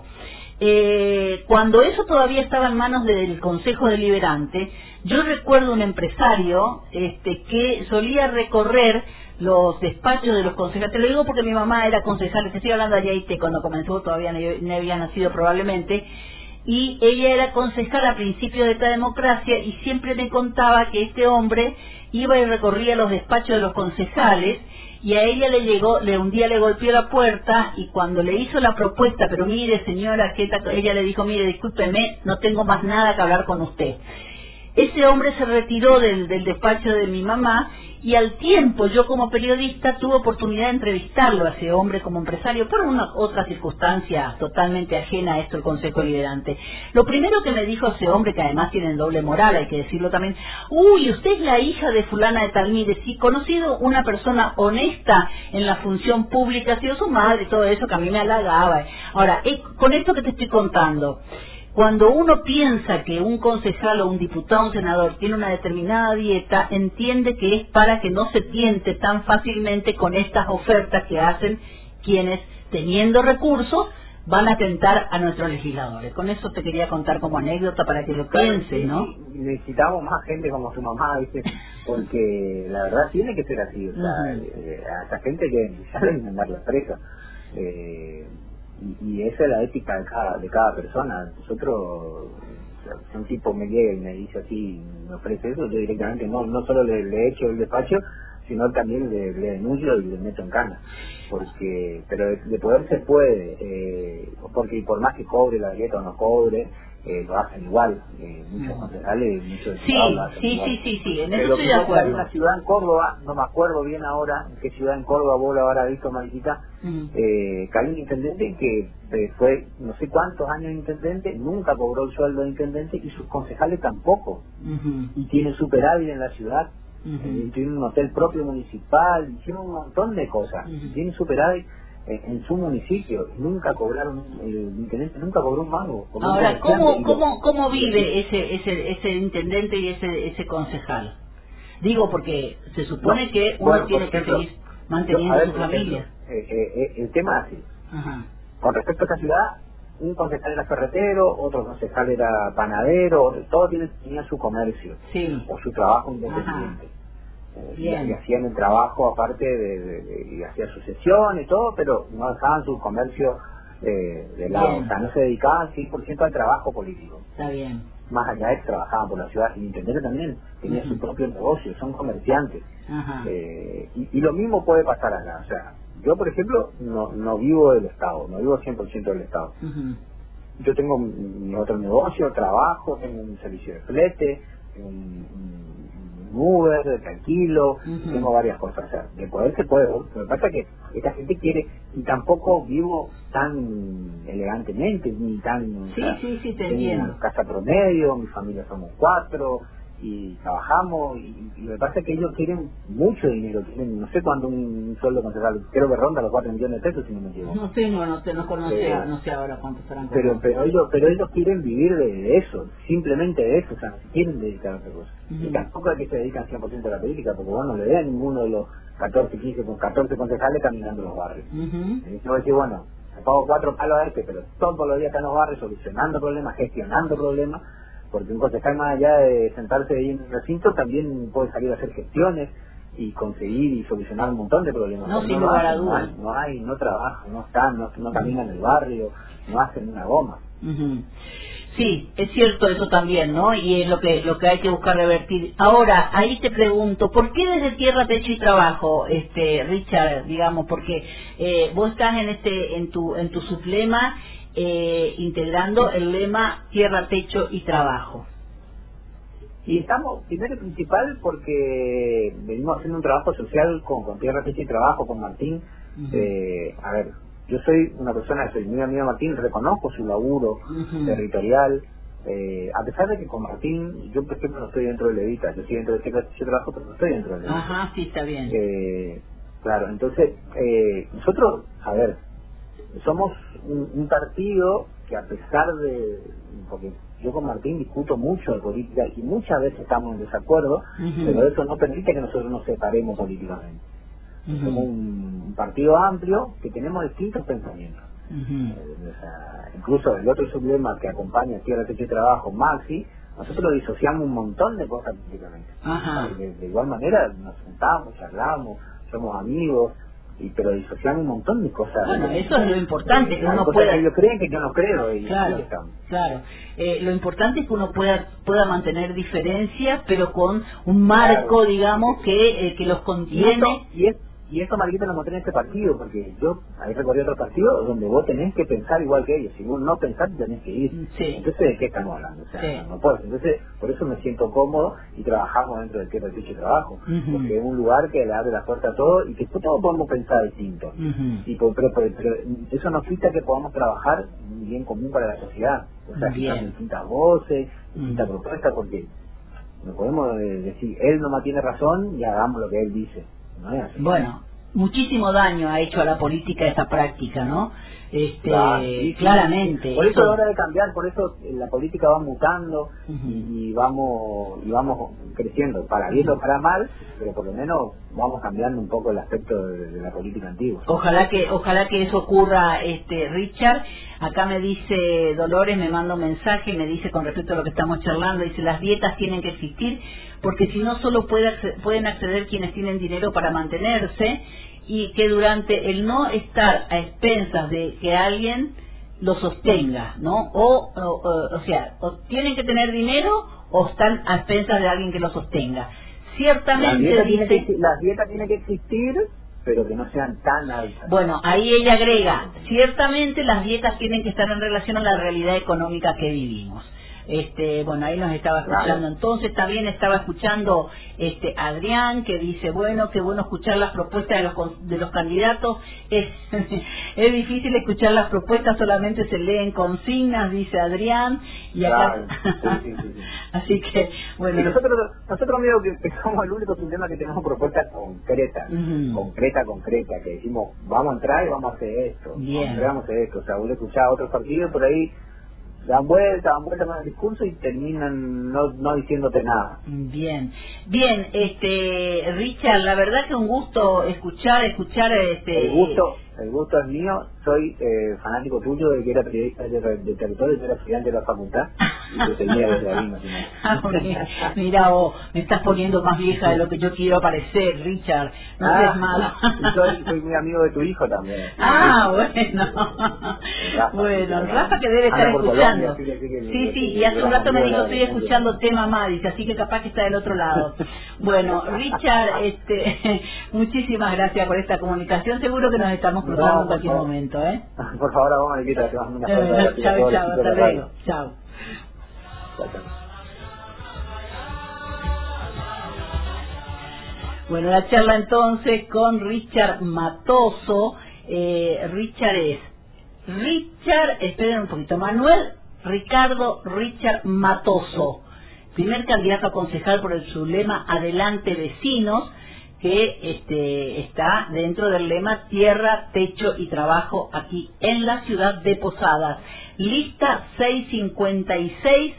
Eh, cuando eso todavía estaba en manos del Consejo Deliberante, yo recuerdo un empresario este, que solía recorrer los despachos de los concejales. Te lo digo porque mi mamá era concejal, te estoy hablando de Ayaité, cuando comenzó todavía no, no había nacido probablemente, y ella era concejal a principios de esta democracia, y siempre me contaba que este hombre iba y recorría los despachos de los concejales, y a ella le llegó, le un día le golpeó la puerta, y cuando le hizo la propuesta, pero mire señora, que ella le dijo, mire, discúlpeme, no tengo más nada que hablar con usted. Ese hombre se retiró del, del despacho de mi mamá, y al tiempo yo como periodista tuve oportunidad de entrevistarlo a ese hombre como empresario por una otra circunstancia totalmente ajena a esto, el Consejo Deliberante. Lo primero que me dijo ese hombre, que además tiene doble moral, hay que decirlo también, uy, usted es la hija de fulana de tal, mire, sí, conocido una persona honesta en la función pública, ha sido su madre y todo eso, que a mí me halagaba. Ahora, eh, con esto que te estoy contando, cuando uno piensa que un concejal o un diputado o un senador tiene una determinada dieta, entiende que es para que no se tiente tan fácilmente con estas ofertas que hacen quienes, teniendo recursos, van a tentar a nuestros legisladores. Con eso te quería contar como anécdota para que lo pienses, ¿no? Necesitamos más gente como su mamá, ¿viste? Porque la verdad tiene que ser así. O sea, uh-huh. eh, a esa gente que saben mandarla presa. Eh, y, y esa es la ética de cada, de cada persona. Nosotros, o sea, si un tipo me llega y me dice así, me ofrece eso, yo directamente no no solo le, le echo el despacho, sino también le, le denuncio y le meto en cana. Porque, pero de, de poder se puede, eh, porque por más que cobre la dieta o no cobre, eh, lo hacen igual, eh, muchos concejales, muchos sí, lo hacen sí, igual. sí, sí, sí, en pero eso estoy de acuerdo. Hay una ciudad en Córdoba, no me acuerdo bien ahora en qué ciudad en Córdoba vos lo habrás visto, Mariquita, uh-huh. eh, que hay un intendente que eh, fue no sé cuántos años intendente, nunca cobró el sueldo de intendente y sus concejales tampoco, uh-huh. y tiene superávit en la ciudad. Uh-huh. Tienen un hotel propio municipal, hicieron un montón de cosas, uh-huh. tienen superávit en, en su municipio, nunca cobraron, el intendente nunca cobró un mango. Ahora, ¿cómo, cómo, cómo vive ese, ese, ese intendente y ese, ese concejal? Digo, porque se supone no, que uno bueno, tiene que ejemplo, seguir manteniendo yo, ver, su familia. Ejemplo, eh, eh, eh, el tema es así, uh-huh. con respecto a esta ciudad, un concejal era ferretero, otro concejal era panadero, todo tiene, tenía su comercio, sí. o su trabajo independiente. Eh, y, y hacían el trabajo aparte de, de, de y hacían sucesiones y todo, pero no dejaban su comercio eh, de lado, o sea, no se dedicaban cien por ciento al trabajo político. Está bien. Más allá de que trabajaban por la ciudad, y el intendente también tenía uh-huh. su propio negocio, son comerciantes. Uh-huh. eh, y, y lo mismo puede pasar acá, o sea, yo, por ejemplo, no, no vivo del Estado, no vivo cien por ciento del Estado. Uh-huh. Yo tengo mi otro negocio, trabajo, tengo un servicio de flete, un, un Uber, tranquilo, uh-huh. tengo varias cosas. O sea, de poder se puede. Lo que pasa es que esta gente quiere, y tampoco vivo tan elegantemente, ni tan... Sí, o sea, sí, sí, te tengo entiendo. una casa promedio, mi familia somos cuatro, y trabajamos, y, y lo que pasa es que ellos quieren mucho dinero, quieren, no sé cuánto un sueldo concejal, creo que ronda los cuatro millones de pesos, si no me equivoco. No sé, no, no, no, no, sé, eh, no sé ahora cuántos serán. Pero, pero ellos pero ellos quieren vivir de, de eso, simplemente de eso, o sea, no quieren dedicar a otra cosa. Uh-huh. Y tampoco es que se dedican cien por ciento a la política, porque vos no le veas a ninguno de los catorce, quince, con catorce concejales caminando los barrios. Uh-huh. Y yo voy a decir, bueno, me pago cuatro palos a este, pero todos los días están en los barrios solucionando problemas, gestionando problemas, porque un concejal, más allá de sentarse ahí en un recinto, también puede salir a hacer gestiones y conseguir y solucionar un montón de problemas. No, sin lugar a dudas. No hay, no trabajan, no están, no, no caminan en el barrio, no hacen una goma. Uh-huh. Sí, es cierto eso también, ¿no? Y es lo que lo que hay que buscar revertir. Ahora, ahí te pregunto, ¿por qué desde Tierra, Techo y Trabajo, este Richard, digamos, porque eh, vos estás en este en tu en tu sublema eh, integrando el lema Tierra, Techo y Trabajo? Y estamos, primero y principal, porque venimos haciendo un trabajo social con, con Tierra, Techo y Trabajo, con Martín. Uh-huh. eh, a ver, yo soy una persona, soy muy amiga de Martín, reconozco su laburo uh-huh. territorial, eh, a pesar de que con Martín, yo por ejemplo no estoy dentro de Levita, yo estoy dentro de Tierra, Techo y Trabajo, pero no estoy dentro de Levita. Ajá, sí, está bien. Eh, claro, entonces, eh, nosotros, a ver, somos un, un partido que a pesar de, porque yo con Martín discuto mucho de política y muchas veces estamos en desacuerdo, uh-huh. pero eso no permite que nosotros nos separemos políticamente. Uh-huh. Somos un, un partido amplio que tenemos distintos pensamientos. Uh-huh. Eh, o sea, incluso el otro sublema que acompaña Tierra, Techo y Trabajo, Maxi, nosotros disociamos un montón de cosas políticamente. Uh-huh. De, de igual manera nos sentamos, charlamos, somos amigos, y pero disociamos un montón de cosas. Bueno, eso es lo importante, eh, que uno pueda... que ellos creen que yo no creo, y claro, claro. Eh, lo importante es que uno pueda pueda mantener diferencias, pero con un marco, claro, digamos, que eh, que los contiene. Y, esto, y, es, y eso, Mariquita, lo mostré en este partido, porque yo ahí recorrí otro partido donde vos tenés que pensar igual que ellos. Si vos no pensás, tenés que ir. Sí. Entonces, ¿de qué estamos hablando? O sea, sí. no, no puedo. Entonces, por eso me siento cómodo y trabajamos dentro del Tierra, Techo y Trabajo. Uh-huh. Porque es un lugar que le abre la puerta a todo y que todos podemos pensar distinto. Uh-huh. Y por, pero, pero, pero eso nos quita que podamos trabajar un bien común para la sociedad. O sea, quizás distintas voces, distintas uh-huh. propuestas, porque no podemos decir, él no tiene razón y hagamos lo que él dice. No es así. Bueno, muchísimo daño ha hecho a la política esta práctica, ¿no? este claro, sí, claramente. Sí. Por eso eso... es hora de cambiar, por eso la política va mutando uh-huh. y, y vamos y vamos creciendo, para bien o para mal, pero por lo menos vamos cambiando un poco el aspecto de, de la política antigua. Ojalá que ojalá que eso ocurra, este Richard. Acá me dice Dolores, me manda un mensaje, me dice con respecto a lo que estamos charlando, dice las dietas tienen que existir porque si no solo puede acceder, pueden acceder quienes tienen dinero para mantenerse, y que durante el no estar a expensas de que alguien lo sostenga, ¿no? O, o, o, o sea, o tienen que tener dinero o están a expensas de alguien que lo sostenga. Ciertamente la dice... Tiene que, la dieta tiene que existir, pero que no sean tan altas. Bueno, ahí ella agrega, ciertamente las dietas tienen que estar en relación a la realidad económica que vivimos. Este, bueno, ahí nos estaba escuchando. Claro. Entonces también estaba escuchando este Adrián, que dice, bueno, qué bueno escuchar las propuestas de los de los candidatos. Es, es difícil escuchar las propuestas, solamente se leen consignas, dice Adrián. Y acá... Claro. Sí, sí, sí, sí. Así que, bueno... Y nosotros, nosotros medio que somos el único sistema que tenemos propuestas concretas, uh-huh. concreta, concreta, que decimos, vamos a entrar y vamos a hacer esto. Bien. Vamos a, vamos a hacer esto. O sea, vos escuchás a otros partidos por ahí, dan vuelta, dan vuelta con el discurso y terminan no, no diciéndote nada. Bien, bien, este Richard, la verdad que un gusto escuchar, escuchar este... El gusto, el gusto es mío, soy eh, fanático tuyo de que era periodista de, de territorio, yo era estudiante de la facultad y te tenía desde ahí, no mira, mira vos, me estás poniendo más vieja de lo que yo quiero parecer, Richard, no ah, seas malo. Soy, soy muy amigo de tu hijo también. Ah, bueno. Rafa, bueno, Rafa que debe estar escuchando. Colombia, sí, sí, sí, sí, y hace un rato me dijo, estoy escuchando tema Madis, así que capaz que está del otro lado. Bueno, Richard, este, muchísimas gracias por esta comunicación, seguro que nos estamos cruzando no, en cualquier favor. momento, ¿eh? Por favor, vamos a quitar, te mando una foto. Eh, chao, chao, hasta luego. Chao. Bueno, la charla entonces con Richard Matoso. Eh, Richard es Richard, esperen un poquito, Manuel Ricardo Richard Matoso, primer candidato a concejal por el sublema Adelante Vecinos, que este, está dentro del lema Tierra, Techo y Trabajo aquí en la ciudad de Posadas. Lista seiscientos cincuenta y seis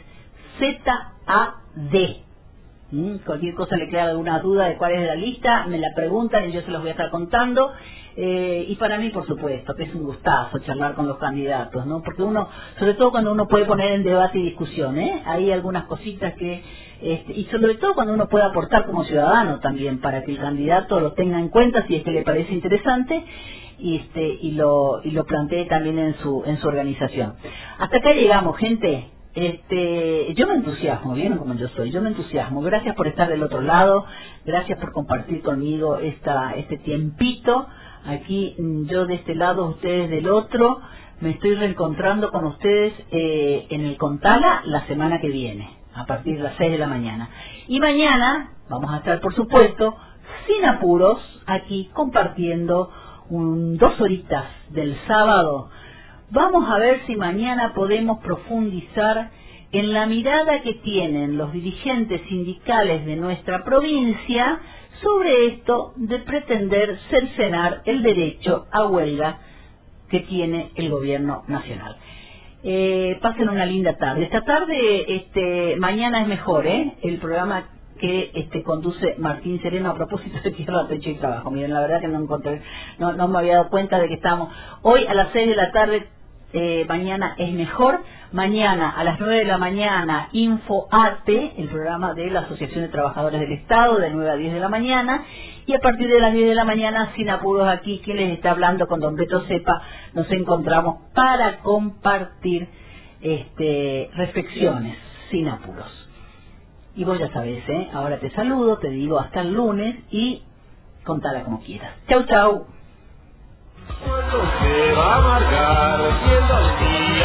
Z A D. ¿Mm? Cualquier cosa le queda alguna duda de cuál es la lista, me la preguntan y yo se los voy a estar contando. Eh, y para mí, por supuesto, que es un gustazo charlar con los candidatos, ¿no? Porque uno, sobre todo cuando uno puede poner en debate y discusión, ¿eh? Hay algunas cositas que... Este, y sobre todo cuando uno puede aportar como ciudadano también, para que el candidato lo tenga en cuenta si es que le parece interesante y este y lo y lo plantee también en su en su organización. Hasta acá llegamos, gente. Este, yo me entusiasmo, ¿vieron como yo soy? Yo me entusiasmo. Gracias por estar del otro lado, gracias por compartir conmigo esta este tiempito. Aquí yo de este lado, ustedes del otro. Me estoy reencontrando con ustedes eh, en el Contala la semana que viene, a partir de las seis de la mañana. Y mañana vamos a estar, por supuesto, sin apuros, aquí compartiendo un, dos horitas del sábado. Vamos a ver si mañana podemos profundizar en la mirada que tienen los dirigentes sindicales de nuestra provincia sobre esto de pretender cercenar el derecho a huelga que tiene el gobierno nacional. Eh, pasen una linda tarde. Esta tarde, este, mañana es mejor, ¿eh? El programa que este conduce Martín Sereno a propósito de Tierra, Techo y Trabajo. Miren, la verdad que no encontré, no, no me había dado cuenta de que estamos hoy a las seis de la tarde. Eh, mañana es mejor. Mañana a las nueve de la mañana InfoAte, el programa de la Asociación de Trabajadores del Estado, de nueve a diez de la mañana. Y a partir de las diez de la mañana, sin apuros, aquí quien les está hablando con don Beto Cepa, nos encontramos para compartir este reflexiones sin apuros. Y vos ya sabés, ¿eh? Ahora te saludo, te digo hasta el lunes y contala como quieras. Chau, chau. Se va a amargar siendo el día.